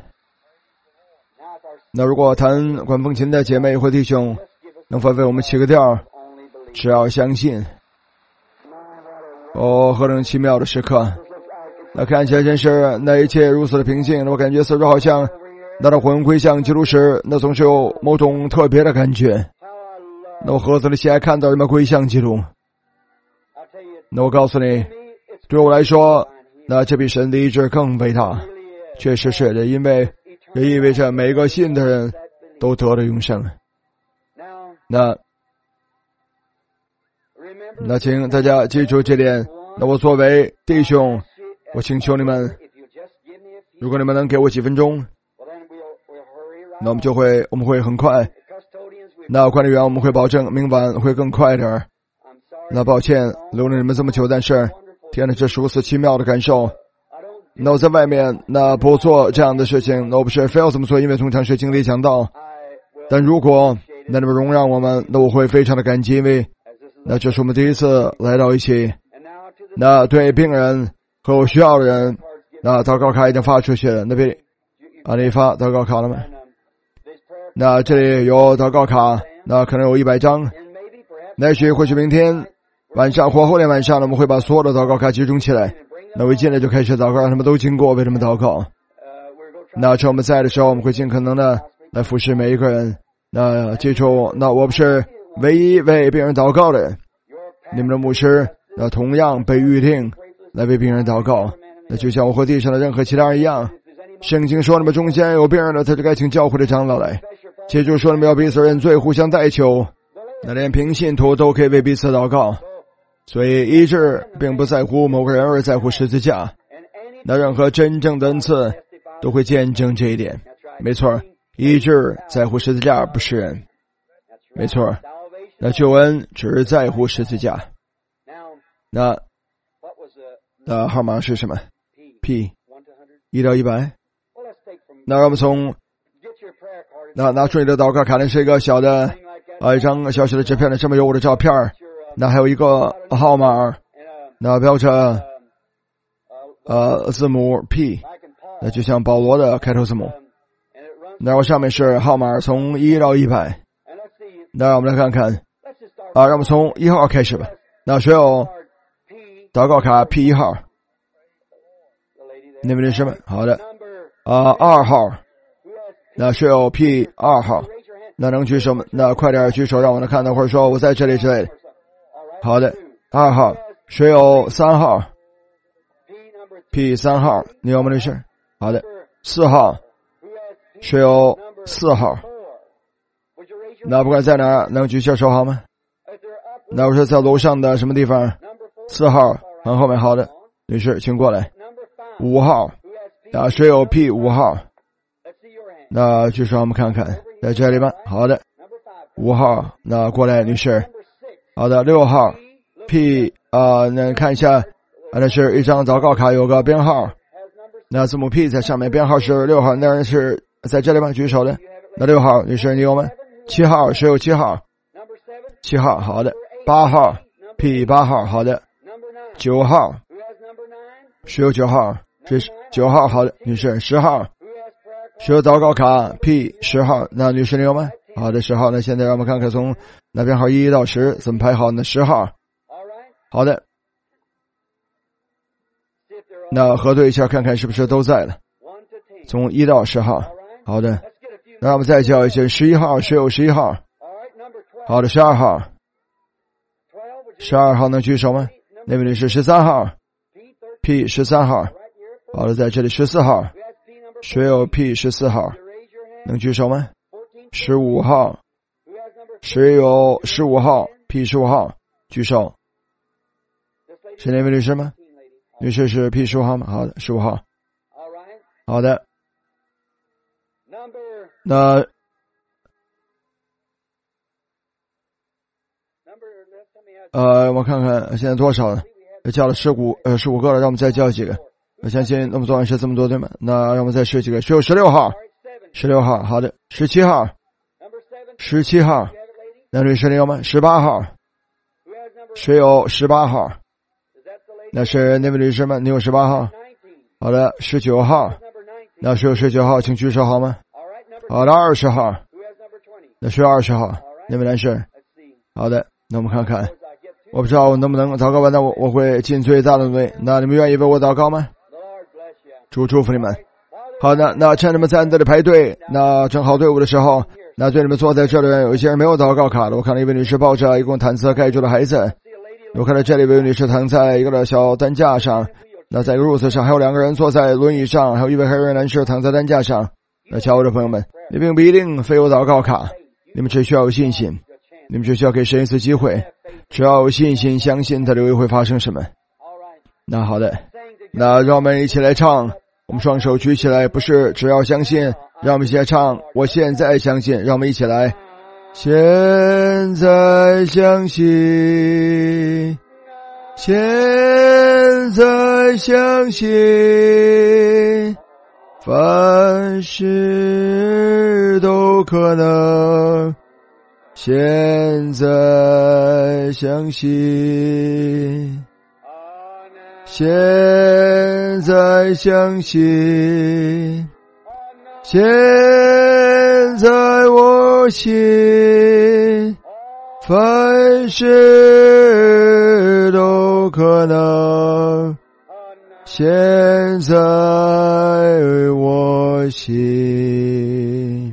那如果弹管风琴的姐妹或弟兄能否为我们起个调？只要相信。哦，何等奇妙的时刻！那看起来真是那一切如此的平静，我感觉似乎好像那的魂归向基督时，那总是有某种特别的感觉。那我何等的喜爱看到人们归向基督。那我告诉你，对我来说，那这比神的医治更伟大。确实是的，因为这意味着每个信的人都得了永生。那那请大家记住这点。那我作为弟兄，我请求你们，如果你们能给我几分钟，那我们就会我们会很快。那管理员我们会保证明晚会更快点儿。那抱歉留了你们这么久，但是天哪，这是如此奇妙的感受。那我在外面那不做这样的事情，那我不是非要这么做，因为通常是经理讲道。但如果那你们容让我们，那我会非常的感激，因为那这是我们第一次来到一起。那对病人和有需要的人，那祷告卡已经发出去了。那边啊，你发祷告卡了吗？那这里有祷告卡，那可能有一百张。那许或许明天晚上或后天晚上呢，我们会把所有的祷告卡集中起来。那我一进来就开始祷告，让他们都经过为他们祷告。那趁我们在的时候，我们会尽可能的来服侍每一个人。那记住，那我不是唯一为病人祷告的人，你们的牧师那同样被预定来为病人祷告。那就像我和地上的任何其他人一样，圣经说你们中间有病人的，他就该请教会的长老来。记住说你们要彼此认罪，互相代求。那连平信徒都可以为彼此祷告。所以医治并不在乎某个人，而在乎十字架。那任何真正的恩赐都会见证这一点。没错，医治在乎十字架，不是人。没错，那救恩只在乎十字架。那那号码是什么 ？P 一到一百。那让我们从那拿出你的祷告卡，那是一个小的啊一张小小的纸片，上面有我的照片。那还有一个号码，那标着呃字母 P， 那就像保罗的开头字母。然后上面是号码从一到一百。那让我们来看看啊，让我们从一号开始吧。那谁有祷告卡 P 一号？那边是吗？好的。啊，二号。那谁有 P 二号？那能举手吗？那快点举手，让我能看到，或者说我在这里之类的。好的，二号。谁有三号 ？P 三号，你有吗？律师？好的。四号。谁有四号？那不管在哪儿，能举下手好吗？那我是在楼上的什么地方？四号，很后面。好的，女士，请过来。五号，啊，谁有 P 五号？那举手，我们看看，在这里吗？好的，五号，那过来，女士。好的，六号 P 啊、呃，那看一下，啊，那是一张祷告卡，有个编号，那字母 P 在上面，编号是六号，那人是在这里吗？举手的。那六号，女士，你有吗？七号，谁有七号？七号，好的。八号 P 八号，好的。九号，谁有九号？这是九号，好的，女士。十号，谁有祷告卡 P 十号？那女士你有吗？好的，十号。那现在让我们看看从那编号一到十怎么排好呢？十号，好的。那核对一下，看看是不是都在了。从一到十号，好的。那我们再叫一些。十一号，谁有十一号？好的，十二号。十二号能举手吗？那位女士。十三号 P 十三号，好的，在这里。十四号，谁有 P 十四号？能举手吗？十五号，谁有十五号 P 十五号？举手。是那位女士吗？女士是 P 十五号吗？好的，十五号。好的。那呃，我看看现在多少了？叫了十五呃十五个了，让我们再叫几个。我相信那么多人是这么多对吗？那让我们再试几个。谁有十六号？十六号，好的。十七号，十七号，那女士你有吗？十八号，谁有十八号？那是那位女士吗？你有十八号？好的。十九号，那谁有十九号？请举手好吗？好的。二十号，那是二十号，那位男士。好的，那我们看看，我不知道我能不能祷告完，那我我会尽最大的努力。那你们愿意为我祷告吗？主祝福你们。好的，那趁你们在这里排队，那正好队伍的时候，那对你们坐在这里有一些人没有祷告卡的，我看到一位女士抱着一共毯子盖住了孩子，我看到这里一位女士躺在一个小担架上，那在一个褥子上，还有两个人坐在轮椅上，还有一位黑人男士躺在担架上。那瞧我的朋友们，你并不一定非有祷告卡，你们只需要有信心，你们只需要给神一次机会，只要有信心，相信他就会发生什么。那好的，那让我们一起来唱，我们双手举起来，不是只要相信，让我们一起来唱，我现在相信，让我们一起来，现在相信，现在相信，凡事都可能，现在相信，现在相信，现在我信， 凡事都可能，现在我心。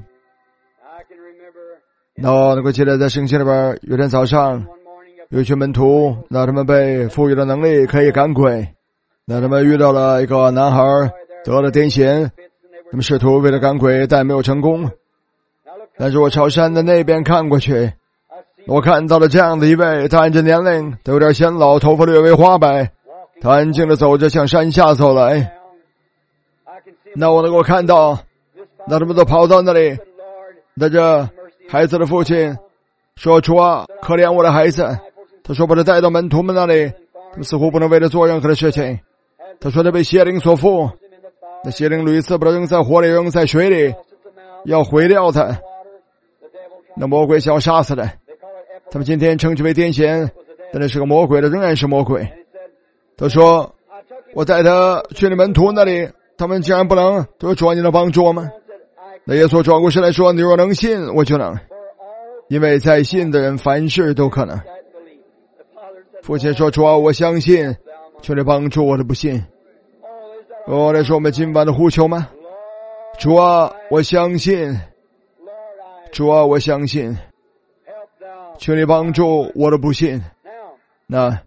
那我能够记得在圣经里边，有天早上有一群门徒，那他们被赋予了能力可以赶鬼，那他们遇到了一个男孩得了癫痫，他们试图为了赶鬼但没有成功。但是我朝山的那边看过去，我看到了这样的一位，他按着年龄都有点显老，头发略微花白，他安静地走着向山下走来。那我能够看到，那他们都跑到那里，带着孩子的父亲说，主啊，可怜我的孩子。他说把他带到门徒们那里，他们似乎不能为他做任何的事情。他说他被邪灵所附，那邪灵屡次把他扔在火里，扔在水里，要毁掉他。那魔鬼想要杀死他，他们今天称之为癫痫，但那是个魔鬼的，仍然是魔鬼。他说我带他去你门徒那里，他们竟然不能。他说主啊，你能帮助我吗？那耶稣转过身来说，你若能信，我就能，因为在信的人凡事都可能。父亲说，主啊，我相信，求你帮助我的不信。哦，那是我们今晚的呼求吗？主啊，我相信，主啊，我相信，求你帮助我的不信。那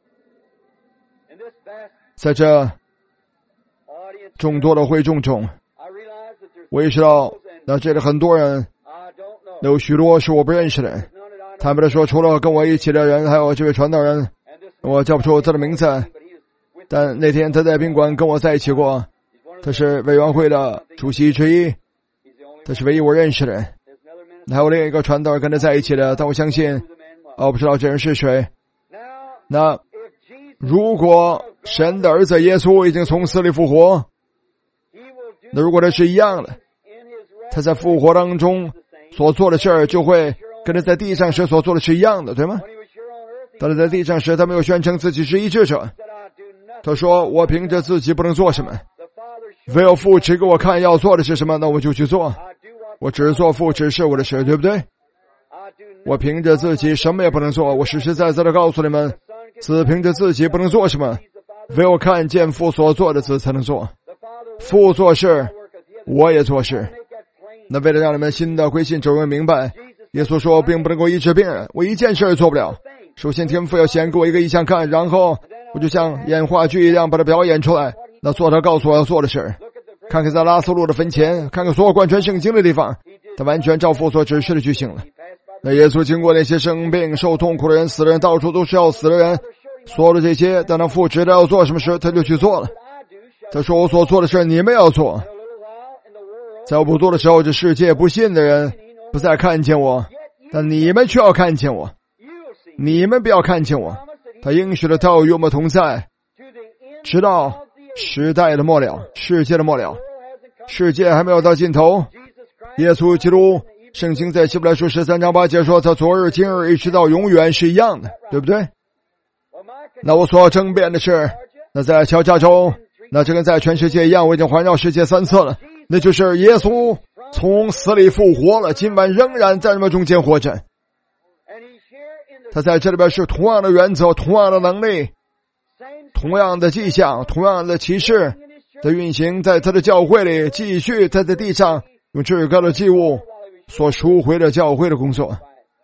在这众多的会众中，我意识到那这里很多人，有许多是我不认识的人。他们说除了跟我一起的人，还有这位传道人，我叫不出他的名字，但那天他在宾馆跟我在一起过，他是委员会的主席之一，他是唯一我认识的人。还有另一个传道人跟他在一起的，但我相信我不知道这人是谁。那如果神的儿子耶稣已经从死里复活，那如果他是一样的，他在复活当中所做的事儿就会跟他在地上时所做的是一样的，对吗？但是在地上时他没有宣称自己是医治者，他说我凭着自己不能做什么，唯有父指给我看要做的是什么，那我就去做，我只做父指示我的事，对不对？我凭着自己什么也不能做，我实实在在的告诉你们，子凭着自己不能做什么，唯有看见父所做的子才能做。父做事，我也做事。那为了让你们新的归信者们明白，耶稣说并不能够医治病人，我一件事也做不了。首先天父要先给我一个意象看，然后我就像演话剧一样把它表演出来，那做他告诉我要做的事。看看在拉撒路的坟前，看看所有贯穿圣经的地方，他完全照父所指示的去行了。那耶稣经过那些生病受痛苦的人，死的人，到处都是要死的人，所有的这些，当他父知道要做什么事，他就去做了。他说我所做的事你们要做。在我不做的时候，这世界不信的人不再看见我，但你们却要看见我。你们不要看见我，他应许了他要与我们同在，直到时代的末了，世界的末了。世界还没有到尽头，耶稣基督，圣经在希伯来书十三章八节说，他昨日今日一直到永远是一样的，对不对？那我所要争辩的是，那在乔加州，那这跟在全世界一样，我已经环绕世界三次了，那就是耶稣从死里复活了，今晚仍然在人们中间活着。他在这里边是同样的原则，同样的能力，同样的迹象，同样的启示的运行，在他的教会里继续他在地上用至高的祭物所赎回的教会的工作。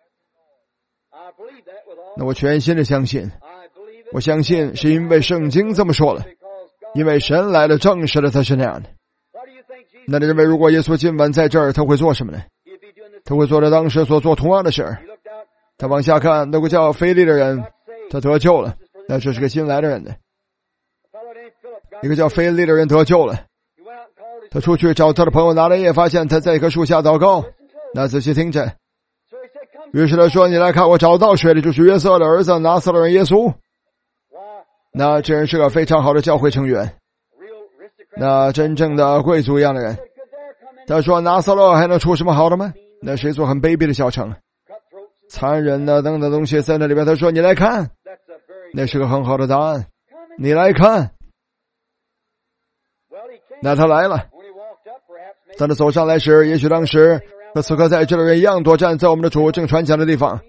那我全心的相信，我相信是因为圣经这么说了，因为神来了证实了他是那样的。那你认为如果耶稣今晚在这儿，他会做什么呢？他会做着当时所做同样的事儿。他往下看，那个叫腓利的人，他得救了，那这是个新来的人的。一个叫腓利的人得救了，他出去找他的朋友拿了叶，发现他在一棵树下祷告。那仔细听着，于是他说，你来看，我找到谁了，就是约瑟的儿子拿撒勒人耶稣。那这人是个非常好的教会成员，那真正的贵族一样的人。他说拿撒勒还能出什么好的吗？那是一座很卑鄙的小城，残忍的等等东西在那里边。他说你来看，那是个很好的答案，你来看。那他来了，当他走上来时，也许当时和此刻在这的人一样，多站在我们的主正传讲的地方。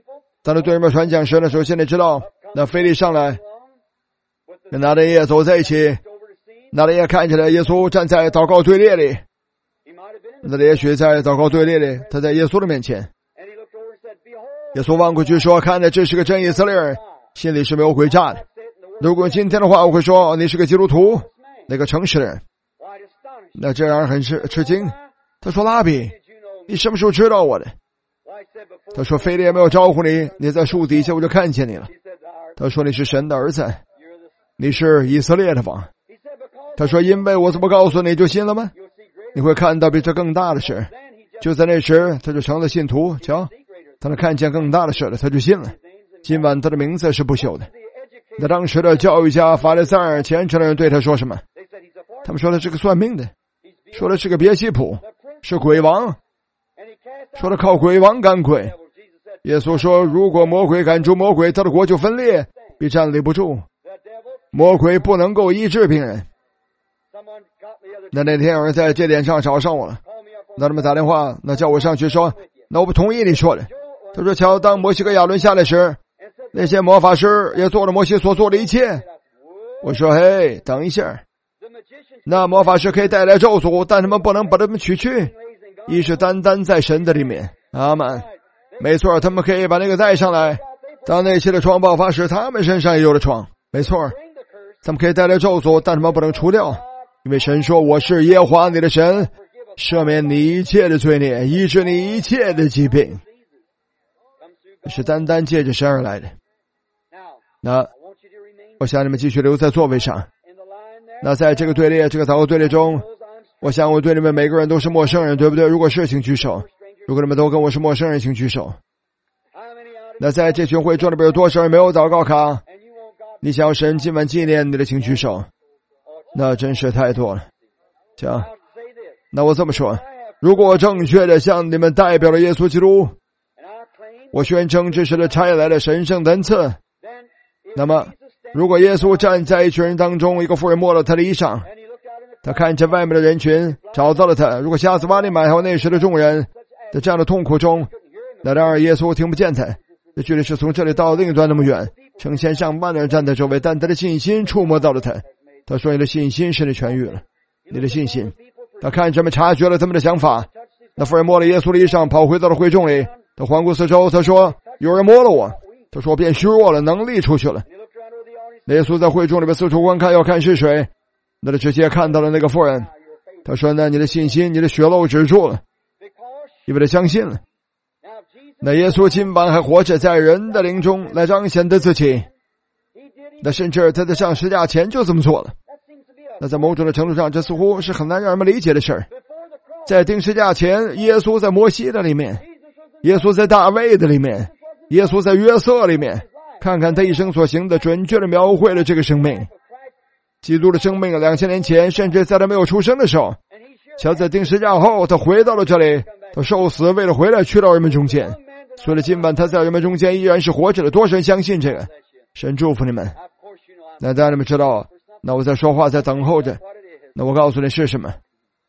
当他对人们传讲时呢，首先得知道，那腓力上来跟拿但业走在一起，拿但业看起来耶稣站在祷告队列里，那也许在祷告队列里，他在耶稣的面前。耶稣望过去说，看着这是个真以色列人，心里是没有诡诈的。如果今天的话，我会说你是个基督徒，那个诚实的人。那这让人很吃吃惊。他说，拉比，你什么时候知道我的？他说，腓力也没有招呼你，你在树底下我就看见你了。他说，你是神的儿子，你是以色列的王。他说，因为我怎么告诉你就信了吗？你会看到比这更大的事。就在那时他就成了信徒。瞧，他能看见更大的事了，他就信了。今晚他的名字是不朽的。那当时的教育家法利赛人虔诚的人对他说什么？他们说他是个算命的，说他是个别西卜，是鬼王，说他靠鬼王赶鬼。耶稣说，如果魔鬼赶出魔鬼，他的国就分裂，必站立不住。魔鬼不能够医治病人。那那天有人在这点上找上我了，那他们打电话，那叫我上去说，那我不同意你说的。他说，瞧，当摩西和亚伦下来时，那些魔法师也做了摩西所做的一切。我说，嘿，等一下，那魔法师可以带来咒诅，但他们不能把他们取去，一是单单在神的里面。阿们。没错，他们可以把那个带上来，当那些的疮爆发时，他们身上也有了疮。没错，他们可以带来咒诅，但他们不能除掉，因为神说，我是耶和华你的神，赦免你一切的罪孽，医治你一切的疾病，是单单借着神而来的。那我想你们继续留在座位上。那在这个队列，这个祷告队列中，我想我对你们每个人都是陌生人，对不对？如果是，请举手。如果你们都跟我是陌生人，请举手。那在这群会众里边有多少人没有祷告卡？你想要神今晚纪念你的，请举手。那真是太多了。行，那我这么说，如果我正确的向你们代表了耶稣基督，我宣称这是他差来的神圣的恩赐，那么如果耶稣站在一群人当中，一个妇人摸了他的衣裳，他看着外面的人群找到了他，如果瞎子巴利买还有那时的众人在这样的痛苦中，那然而耶稣听不见他，这距离是从这里到另一端那么远，成千上万的人站在周围，但他的信心触摸到了他。他说，你的信心使你痊愈了，你的信心。他看着们察觉了他们的想法。那妇人摸了耶稣的衣裳，跑回到了会众里，他环顾四周，他说，有人摸了我。他说，我变虚弱了，能力出去了。耶稣在会众里边四处观看，要看是谁。那他直接看到了那个妇人。他说，那你的信心，你的血漏止住了，因为他相信了。那耶稣今晚还活着，在人的灵中来彰显的自己。那甚至他在上十字架前就这么做了。那在某种的程度上，这似乎是很难让人们理解的事儿。在钉十字架前，耶稣在摩西的里面，耶稣在大卫的里面，耶稣在约瑟里面。看看他一生所行的，准确的描绘了这个生命。基督的生命两千年前，甚至在他没有出生的时候，瞧在钉十字架后，他回到了这里，他受死，为了回来去到人们中间。所以今晚他在人们中间依然是活着的，多少人相信这个？神祝福你们。那当然你们知道，那我在说话，在等候着。那我告诉你是什么？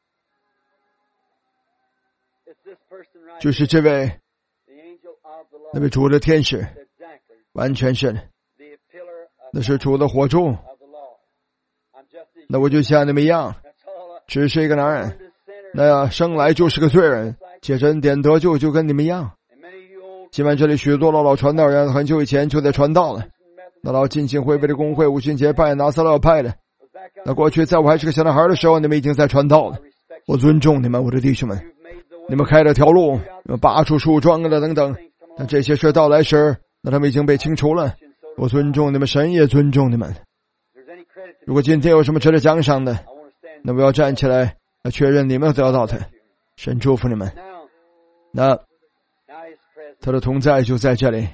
就是这位那位主的天使，完全是的，那是主的火柱。那我就像你们一样，只是一个男人，那生来就是个罪人，借着恩典得救，就跟你们一样。今晚这里许多的老传道人很久以前就在传道了。那老浸信会为了公会五旬节拜拿撒勒派的，那过去在我还是个小男孩的时候，你们已经在传道了。我尊重你们，我的弟兄们，你们开了条路，你们拔出树桩了等等，但这些事到来时，那他们已经被清除了。我尊重你们，神也尊重你们。如果今天有什么值得奖赏的，那我要站起来来确认你们得到的。神祝福你们。那他的同在就在这里。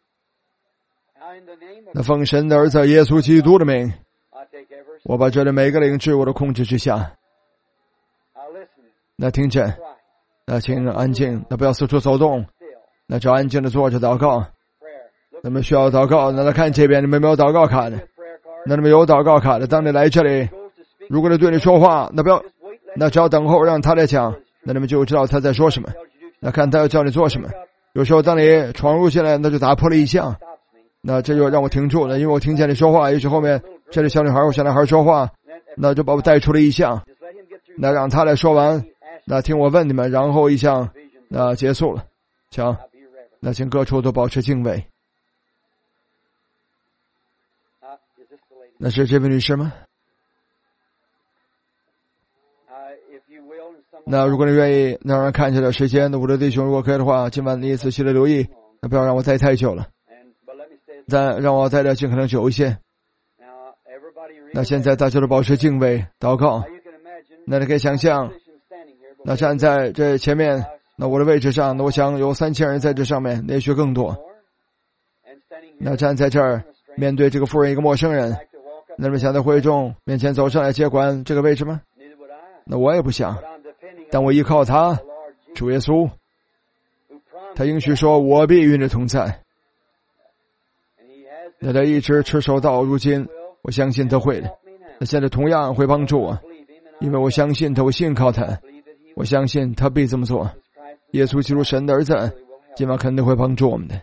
那奉神的儿子耶稣基督的名，我把这里每个灵置我的控制之下。那听着，那请安静，那不要四处走动，那只安静的坐着祷告。那么需要祷告，那来看这边，你们没有祷告卡的，那你们有祷告卡的，当你来这里，如果他对你说话，那不要，那只要等候让他来讲，那你们就知道他在说什么。那看他要叫你做什么。 有时候当你闯入进来，那就打破了异象，那这就让我停住了，因为我听见你说话，也许后面这里小女孩或小男孩说话，那就把我带出了异象，那让他来说完，那听我问你们，然后异象那结束了。请，那请各处都保持敬畏。那是这位女士吗？那如果你愿意，那让人看起来时间，我的弟兄，如果可以的话，今晚你仔细的留意，那不要让我待太久了，但让我待的尽可能久一些。那现在大家都保持敬畏祷告，那你可以想象，那站在这前面，那我的位置上，那我想有三千人在这上面，也许更多。那站在这儿面对这个妇人一个陌生人，那么想在会众面前走上来接管这个位置吗？那我也不想，但我依靠他，主耶稣，他应许说我必与你同在。那他一直持守到如今，我相信他会的。那现在同样会帮助我，因为我相信他，我信靠他，我相信他必这么做。耶稣基督神的儿子，今晚肯定会帮助我们的。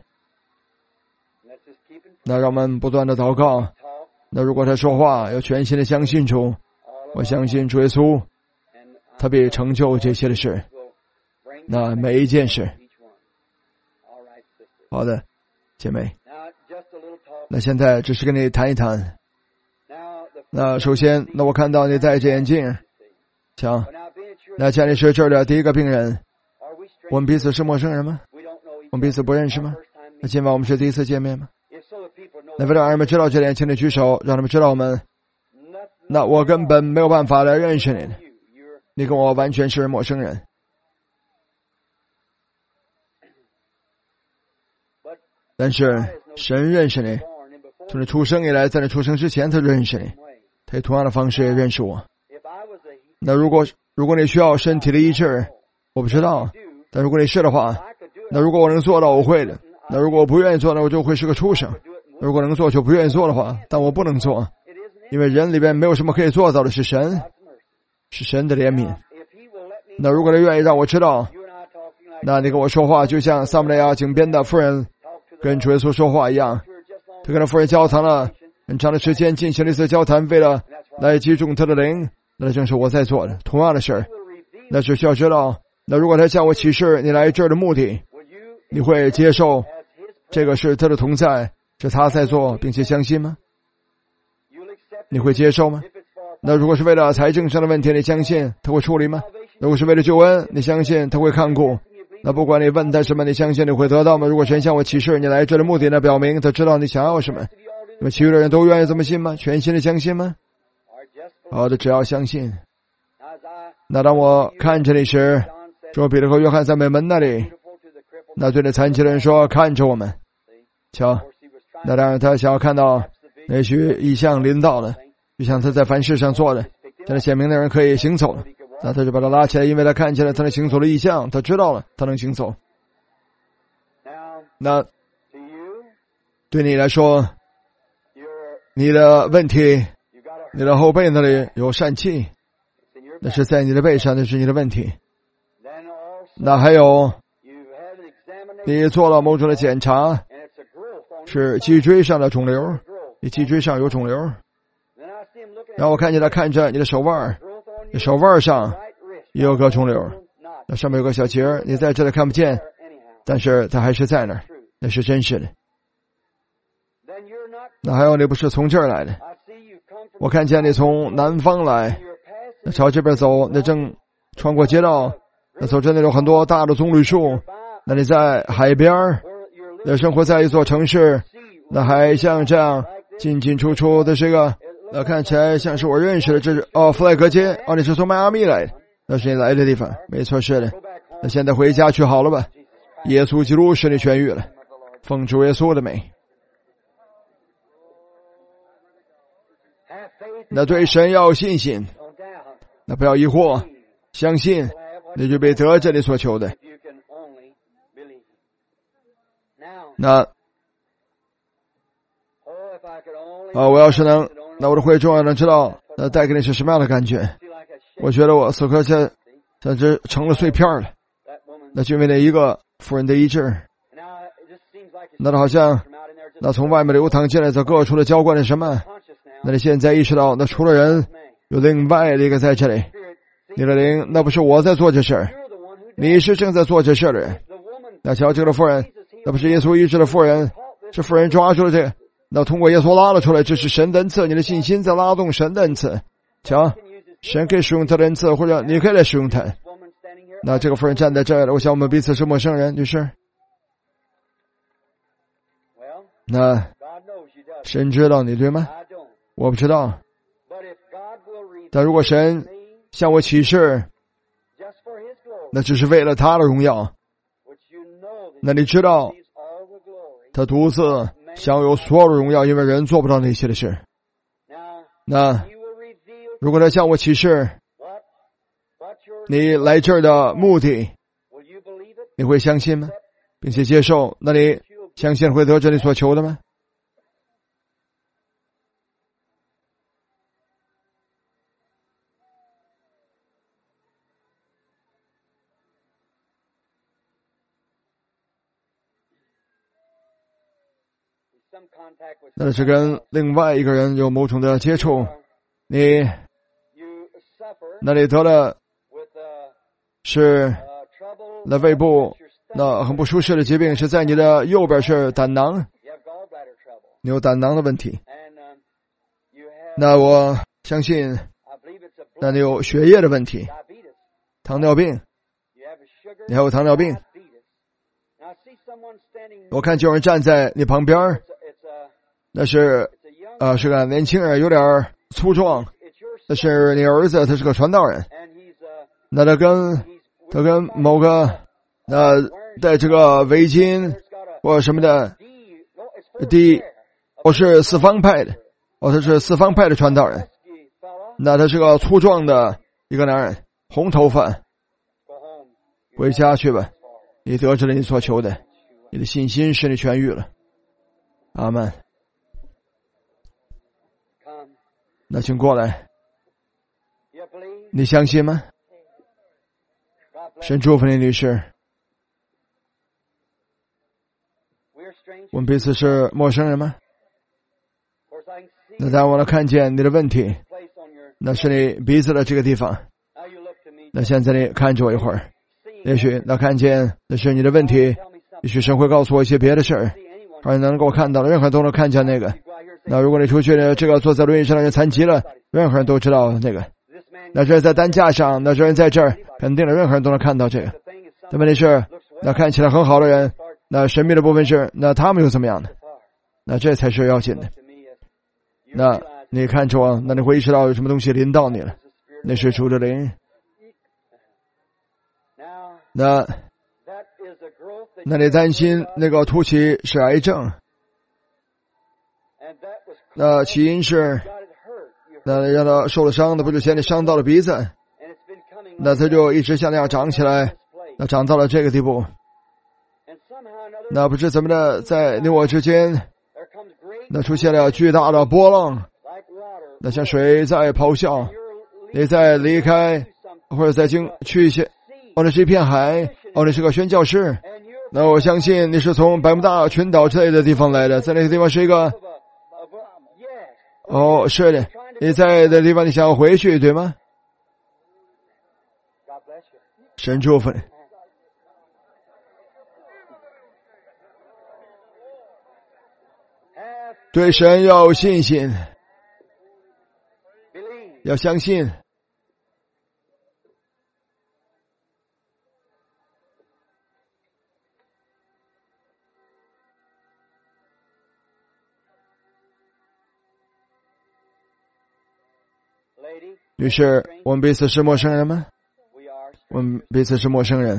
那让我们不断的祷告。那如果他说话，要全心的相信主，我相信主耶稣，他必成就这些的事。那每一件事。好的，姐妹。那现在只是跟你谈一谈。那首先，那我看到你戴着眼镜，瞧，那家里是这儿的第一个病人。我们彼此是陌生人吗？我们彼此不认识吗？那今晚我们是第一次见面吗？那为了让人们知道这点，请你举手，让他们知道我们。那我根本没有办法来认识你的，你跟我完全是陌生人。但是神认识你，从你出生以来，在你出生之前他认识你，他以同样的方式也认识我。那如果如果你需要身体的医治，我不知道，但如果你是的话，那如果我能做到，我会的。那如果我不愿意做，那我就会是个畜生。如果能做就不愿意做的话，但我不能做，因为人里边没有什么可以做到的，是神，是神的怜悯。那如果你愿意让我知道，那你跟我说话就像撒玛利亚井边的妇人跟主耶稣说话一样，他跟那妇人交谈了很长的时间，进行了一次交谈，为了来击中他的灵，那正是我在做的同样的事儿。那只需要知道，那如果他向我启示你来这儿的目的，你会接受这个是他的同在，是他在做，并且相信吗？你会接受吗？那如果是为了财政上的问题，你相信他会处理吗？如果是为了救恩，你相信他会看顾？那不管你问他什么，你相信你会得到吗？如果神向我启示你来这的目的，那表明他知道你想要什么。那么其余的人都愿意这么信吗？全心的相信吗？好的，只要相信。那当我看着你时，说彼得和约翰在美门那里，那对那残疾的人说，看着我们。瞧，那当然他想要看到也许异象临到了，就像他在凡事上做的，现在显明的人可以行走了，那他就把他拉起来，因为他看见了他能行走的异象，他知道了他能行走。那对你来说，你的问题，你的后背那里有疝气，那是在你的背上，那是你的问题。那还有你做了某种的检查，是脊椎上的肿瘤，你脊椎上有肿瘤。然后我看见他看着你的手腕，你手腕上也有个肿瘤，那上面有个小结儿，你在这里看不见，但是它还是在那儿，那是真实的。那还有你不是从这儿来的，我看见你从南方来，那朝这边走，那正穿过街道，那走着那种很多大的棕榈树，那你在海边，那生活在一座城市，那还像这样进进出出的这个，那看起来像是我认识的，这是哦弗莱格街，哦你是从迈阿密来的，那是你来的地方，没错，是的。那现在回家去好了吧？耶稣基督使你痊愈了，奉主耶稣的名。那对神要有信心，那不要疑惑，相信，你就被得着你所求的。那啊，我要是能，那我的会众要能知道，那带给你是什么样的感觉？我觉得我此刻现在这成了碎片了。那就为那一个妇人的医治， 那好像那从外面流淌进来的各处的浇灌的什么？那你现在意识到，那除了人，有另外的一个在这里。你的灵，那不是我在做这事儿，你是正在做这事儿的人。那瞧这个妇人，那不是耶稣医治的妇人，是妇人抓住了这个，那通过耶稣拉了出来，这是神的恩赐，你的信心在拉动神的恩赐。瞧，神可以使用他的恩赐，或者你可以来使用他。那这个妇人站在这儿，我想我们彼此是陌生人，女士。那神知道你，对吗？我不知道。但如果神向我启示，那只是为了他的荣耀，那你知道他独自享有所有的荣耀，因为人做不到那些的事。那如果他向我启示你来这儿的目的，你会相信吗？并且接受？那你相信会得着你所求的吗？那是跟另外一个人有某种的接触，你那里得了是那胃部那很不舒适的疾病，是在你的右边，是胆囊，你有胆囊的问题。那我相信那你有血液的问题，糖尿病，你还有糖尿病。我看就有人站在你旁边，那是呃是个年轻人，有点粗壮，那是你儿子，他是个传道人。那他跟他跟某个那戴这个围巾或什么的第我是四方派的，哦他是四方派的传道人。那他是个粗壮的一个男人，红头发。回家去吧，你得着了你所求的，你的信心使你痊愈了。阿们。那请过来，你相信吗？神祝福你，女士。我们彼此是陌生人吗？那当我能看见你的问题，那是你鼻子的这个地方。那现在你看着我一会儿，也许那看见那是你的问题，也许神会告诉我一些别的事儿，而能够看到的，任何人都能看见那个。那如果你出去呢，这个坐在轮椅上的人残疾了，任何人都知道那个。那这人在担架上，那这人在这儿，肯定的，任何人都能看到这个。但问题是，那看起来很好的人，那神秘的部分是，那他们又怎么样呢？那这才是要紧的。那你看着我，那你会意识到有什么东西临到你了，那是主的灵。那那你担心那个突起是癌症，那起因是那让他受了伤，那不就嫌你伤到了鼻子，那他就一直像那样长起来，那长到了这个地步。那不知怎么的，在你我之间那出现了巨大的波浪，那像水在咆哮，你在离开或者在经去一些，哦那是一片海，哦那是个宣教士，那我相信你是从百慕大群岛之类的地方来的，在那个地方是一个，哦是的，你在的地方你想要回去对吗？神祝福你。对神要有信心，要相信。女士，我们彼此是陌生人吗？我们彼此是陌生人。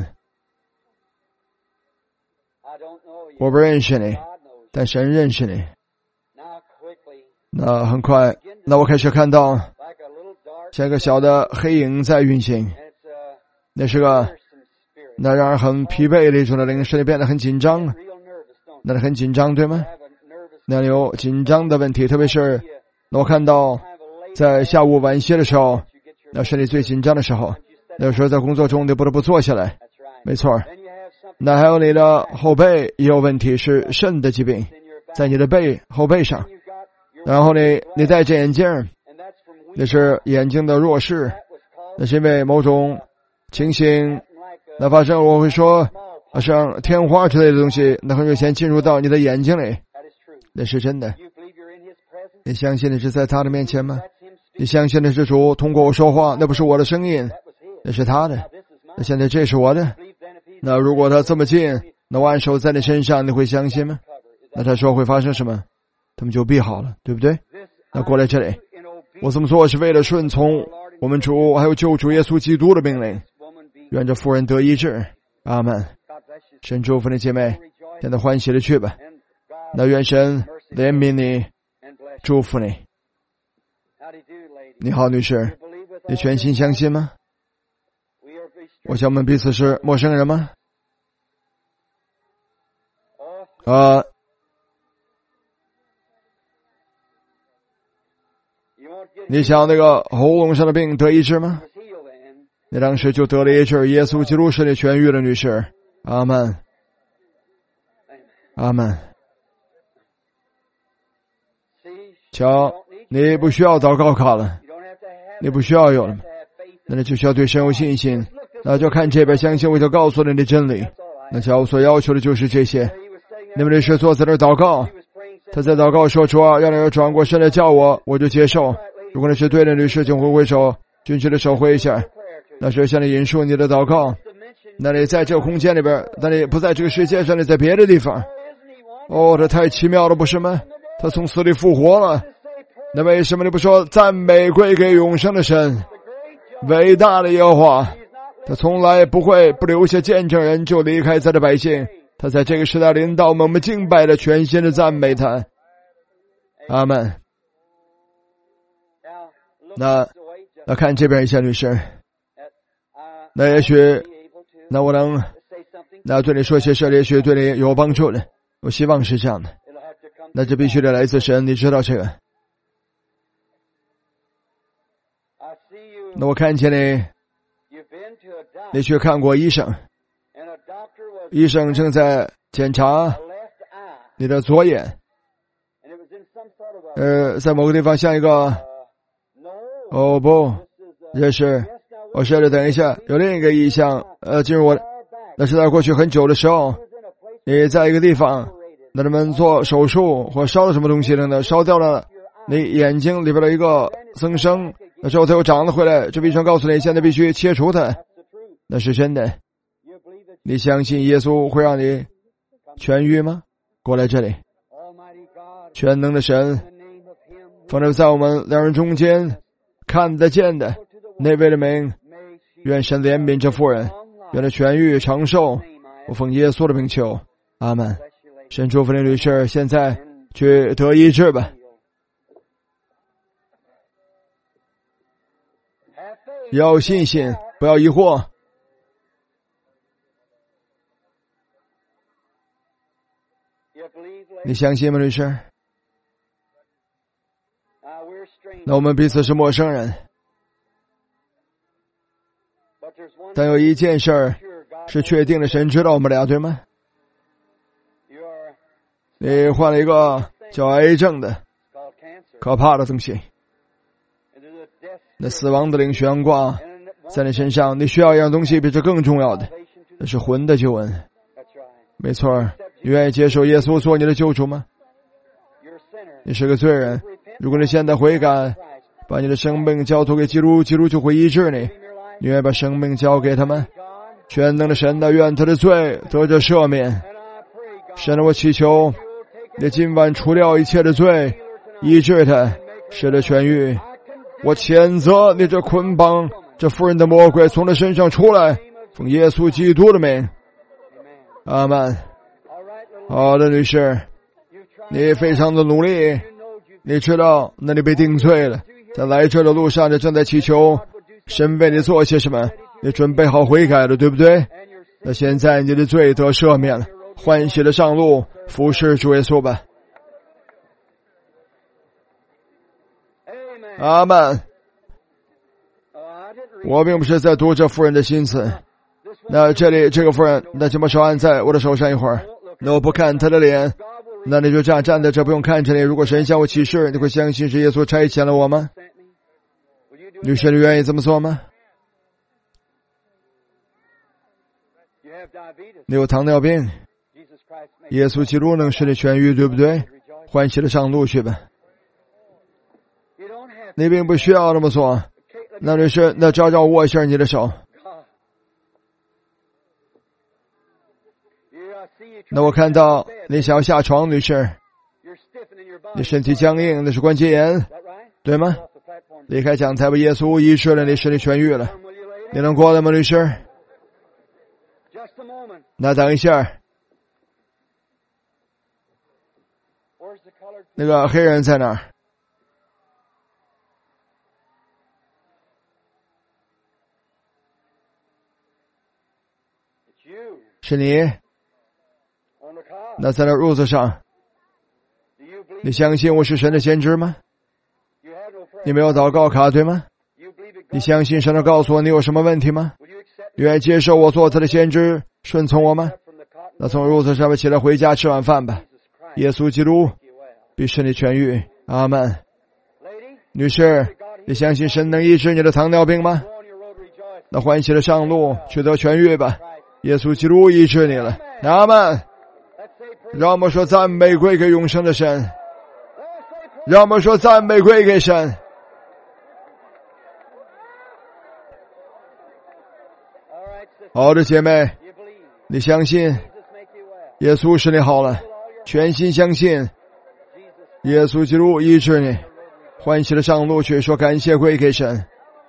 我不认识你，但神认识你。那很快，那我开始看到像一个小的黑影在运行，那是个那让人很疲惫的一种的灵，使你变得很紧张，那你很紧张对吗？那你有紧张的问题，特别是那我看到在下午晚些的时候，那是你最紧张的时候，那时候在工作中你不得不坐下来，没错。 那还有你的后背也有问题，是肾的疾病，在你的背后背上。然后呢，你戴着眼镜，那是眼睛的弱视，那是因为某种情形那发生，我会说像天花之类的东西，那很有先进入到你的眼睛里，那是真的。你相信你是在他的面前吗？你相信的是主通过我说话，那不是我的声音，那是他的。那现在这是我的。那如果他这么近，那我按手在你身上，你会相信吗？那他说会发生什么？他们就必好了，对不对？那过来这里，我这么做是为了顺从我们主还有救主耶稣基督的命令，愿这妇人得医治。阿们。神祝福你姐妹，现在欢喜的去吧。那愿神怜悯你，祝福你。你好，女士，你全心相信吗？我想我们彼此是陌生人吗？啊、呃，你想那个喉咙上的病得医治吗？你当时就得了医治，耶稣基督使你痊愈了，女士。阿们，阿们。瞧，你不需要祷告卡了，你不需要有了，那你就需要对神有信心。那就看这边，相信我就告诉了你的真理。那叫我所要求的就是这些。你们律师坐在这儿祷告，他在祷告说：“主啊，让人转过身来叫我，我就接受。”如果那是对的，律师请挥挥手，举起的手挥一下。那是向你引述你的祷告。那你在这个空间里边，那你不在这个世界上，你在别的地方。哦，这太奇妙了，不是吗？他从死里复活了。那为什么你不说赞美归给永生的神，伟大的耶和华？他从来不会不留下见证人就离开他的百姓。他在这个时代领导我们，我们敬拜的全心的赞美他。阿们。那那看这边一下，女士，那也许那我能那对你说些事，也许对你有帮助的，我希望是这样的。那这必须得来自神，你知道这个。那我看见你你去看过医生，医生正在检查你的左眼，呃，在某个地方像一个，哦不，这是，我说的等一下，有另一个意象，呃，进入我，那是在过去很久的时候，你在一个地方，那他们做手术或烧了什么东西了呢？烧掉了你眼睛里边的一个增生，那时候它又长了回来，这医生告诉你，现在必须切除它，那是真的。你相信耶稣会让你痊愈吗？过来这里，全能的神，放着在我们两人中间看得见的那位的名，愿神怜悯这妇人，愿他痊愈长寿。我奉耶稣的名求，阿们。神祝福你女士，现在去得医治吧。要有信心，不要疑惑。你相信吗，律师？那我们彼此是陌生人，但有一件事儿是确定的，神知道我们俩，对吗？你患了一个叫癌症的可怕的东西，那死亡的灵悬挂在你身上，你需要一样东西比这更重要的，那是魂的救恩。没错，你愿意接受耶稣做你的救主吗？你是个罪人，如果你现在悔改，把你的生命交托给基督，基督就会医治你。你愿意把生命交给他们？全能的神的，愿他的罪得着赦免。神的，我祈求你今晚除掉一切的罪，医治他，使他痊愈。我谴责你这捆绑这妇人的魔鬼从他身上出来，奉耶稣基督的名，阿们。好的，女士，你非常的努力，你知道那你被定罪了，在来这的路上你正在祈求神为你做些什么，你准备好悔改了，对不对？那现在你的罪得赦免了，欢喜的上路服侍主耶稣吧。阿们。我并不是在读这妇人的心思， 那这里这个妇人，那就把手按在我的手上一会儿。那我不看她的脸，那你就这样站在这，不用看着你。如果神向我启示，你会相信是耶稣差遣了我吗？女士，你愿意这么做吗？你有糖尿病，耶稣基督能使你痊愈，对不对？欢喜的上路去吧。你并不需要这么做。那女士，那照照握一下你的手。那我看到你想要下床，女士，你身体僵硬，那是关节炎，对吗？离开讲台吧，耶稣医治了你，使你痊愈了。你能过来吗，女士？那等一下，那个黑人在哪儿？是你？那在那褥子上，你相信我是神的先知吗？你没有祷告卡，对吗？你相信神能告诉我你有什么问题吗？愿意接受我做他的先知，顺从我吗？那从褥子上面起来，回家吃晚饭吧。耶稣基督必使你痊愈，阿们。女士，你相信神能医治你的糖尿病吗？那欢喜的上路，去得痊愈吧。耶稣基督医治你了，阿们。让我们说赞美归给永生的神，让我们说赞美归给神。好的，姐妹，你相信耶稣使你好了，全心相信耶稣基督医治你，欢喜的上路去，说感谢归给神。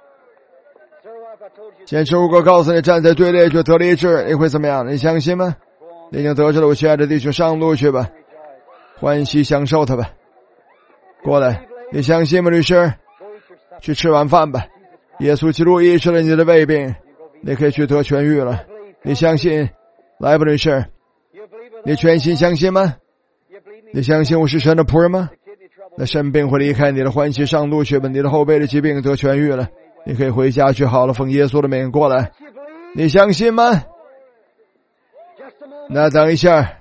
先知如果告诉你站在队列就得了医治，你会怎么样？你相信吗？你已经得着了，我亲爱的弟兄，上路去吧，欢喜享受它吧。过来，你相信吗，律师？去吃晚饭吧。耶稣基督医治了你的胃病，你可以去得痊愈了。你相信？来吧，律师。你全心相信吗？你相信我是神的仆人吗？那肾病会离开你的，欢喜上路去吧。你的后背的疾病得痊愈了，你可以回家去好了。奉耶稣的名过来，你相信吗？那等一下，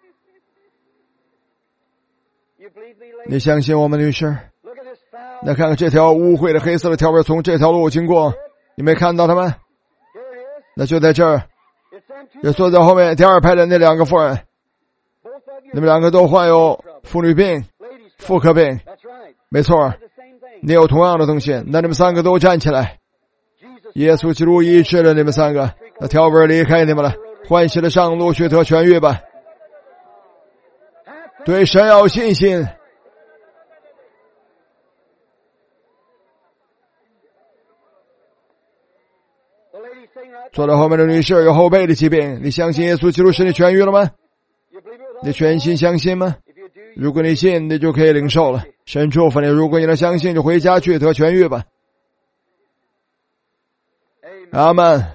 你相信我们，女士？那看看这条污秽的黑色的条纹从这条路经过，你没看到它吗？那就在这儿，也坐在后面第二排的那两个妇人，你们两个都患有妇女病、妇科病，没错，你有同样的东西。那你们三个都站起来，耶稣基督医治了你们三个，那条纹离开你们了，欢喜的上路去得痊愈吧。对神要有信心。坐在后面的女士有后背的疾病，你相信耶稣基督使你痊愈了吗？你全心相信吗？如果你信，你就可以领受了。神祝福你，如果你能相信，就回家去得痊愈吧。阿们。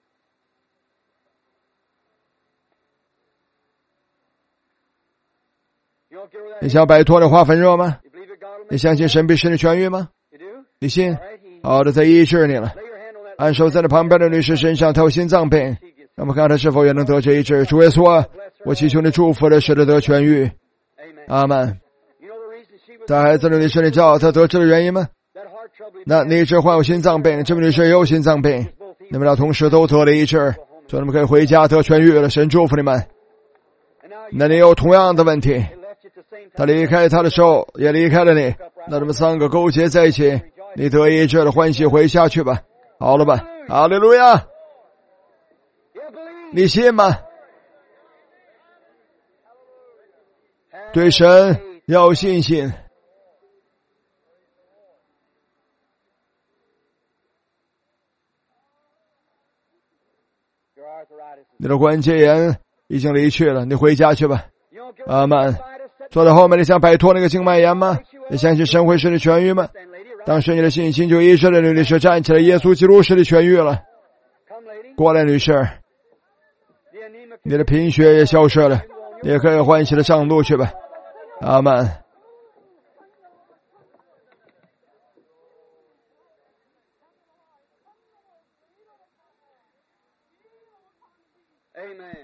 你想摆脱这花粉热吗？你相信神必使你痊愈吗？你信？好的，他医治你了。按手在那旁边的女士身上，她有心脏病，让我们看她是否也能得这医治。主耶稣啊，我祈求你祝福的使她得痊愈。阿们。她孩子的女士，你知道她得治的原因吗？那你一直患有心脏病，这位女士也有心脏病，你们俩同时都得了医治，所以你们可以回家得痊愈了。神祝福你们。那你有同样的问题，他离开他的时候也离开了你，那你们三个勾结在一起，你得医治了，欢喜回下去吧。好了吧，哈利路亚！你信吗？对神要有信心。你的关节炎已经离去了，你回家去吧。阿们。坐在后面，你想摆脱那个静脉炎吗？你相信神会使你痊愈吗？当时你的信心就医治了，女士站起来，耶稣基督使你痊愈了。过来，女士，你的贫血也消失了，你也可以欢喜的上路去吧。阿们。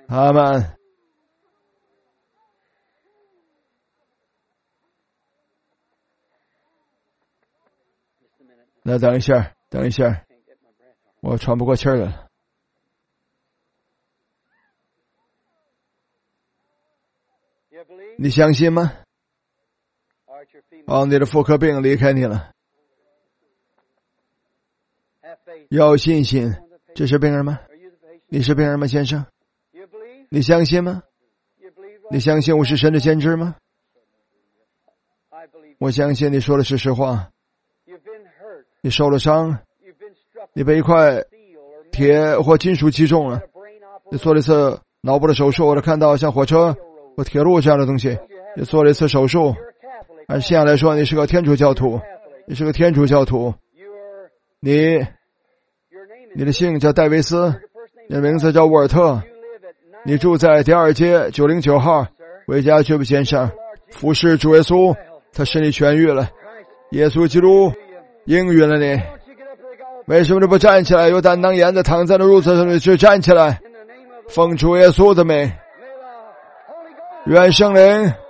阿们。那等一下，等一下，我喘不过气儿来了。你相信吗？哦，你的妇科病离开你了。要信心。这是病人吗？你是病人吗，先生？你相信吗？你相信我是神的先知吗？我相信你说的是实话。你受了伤，你被一块铁或金属击中了，你做了一次脑部的手术，或者看到像火车或铁路这样的东西，你做了一次手术。按信仰来说，你是个天主教徒，你是个天主教徒。你你的姓叫戴维斯，你的名字叫沃尔特，你住在第二街九零九号，回家去吧，先生。服侍主耶稣，他使你痊愈了。耶稣基督应允了你。为什么你不站起来？有胆囊炎的躺在那褥子上面，去站起来，奉主耶稣的名，愿圣灵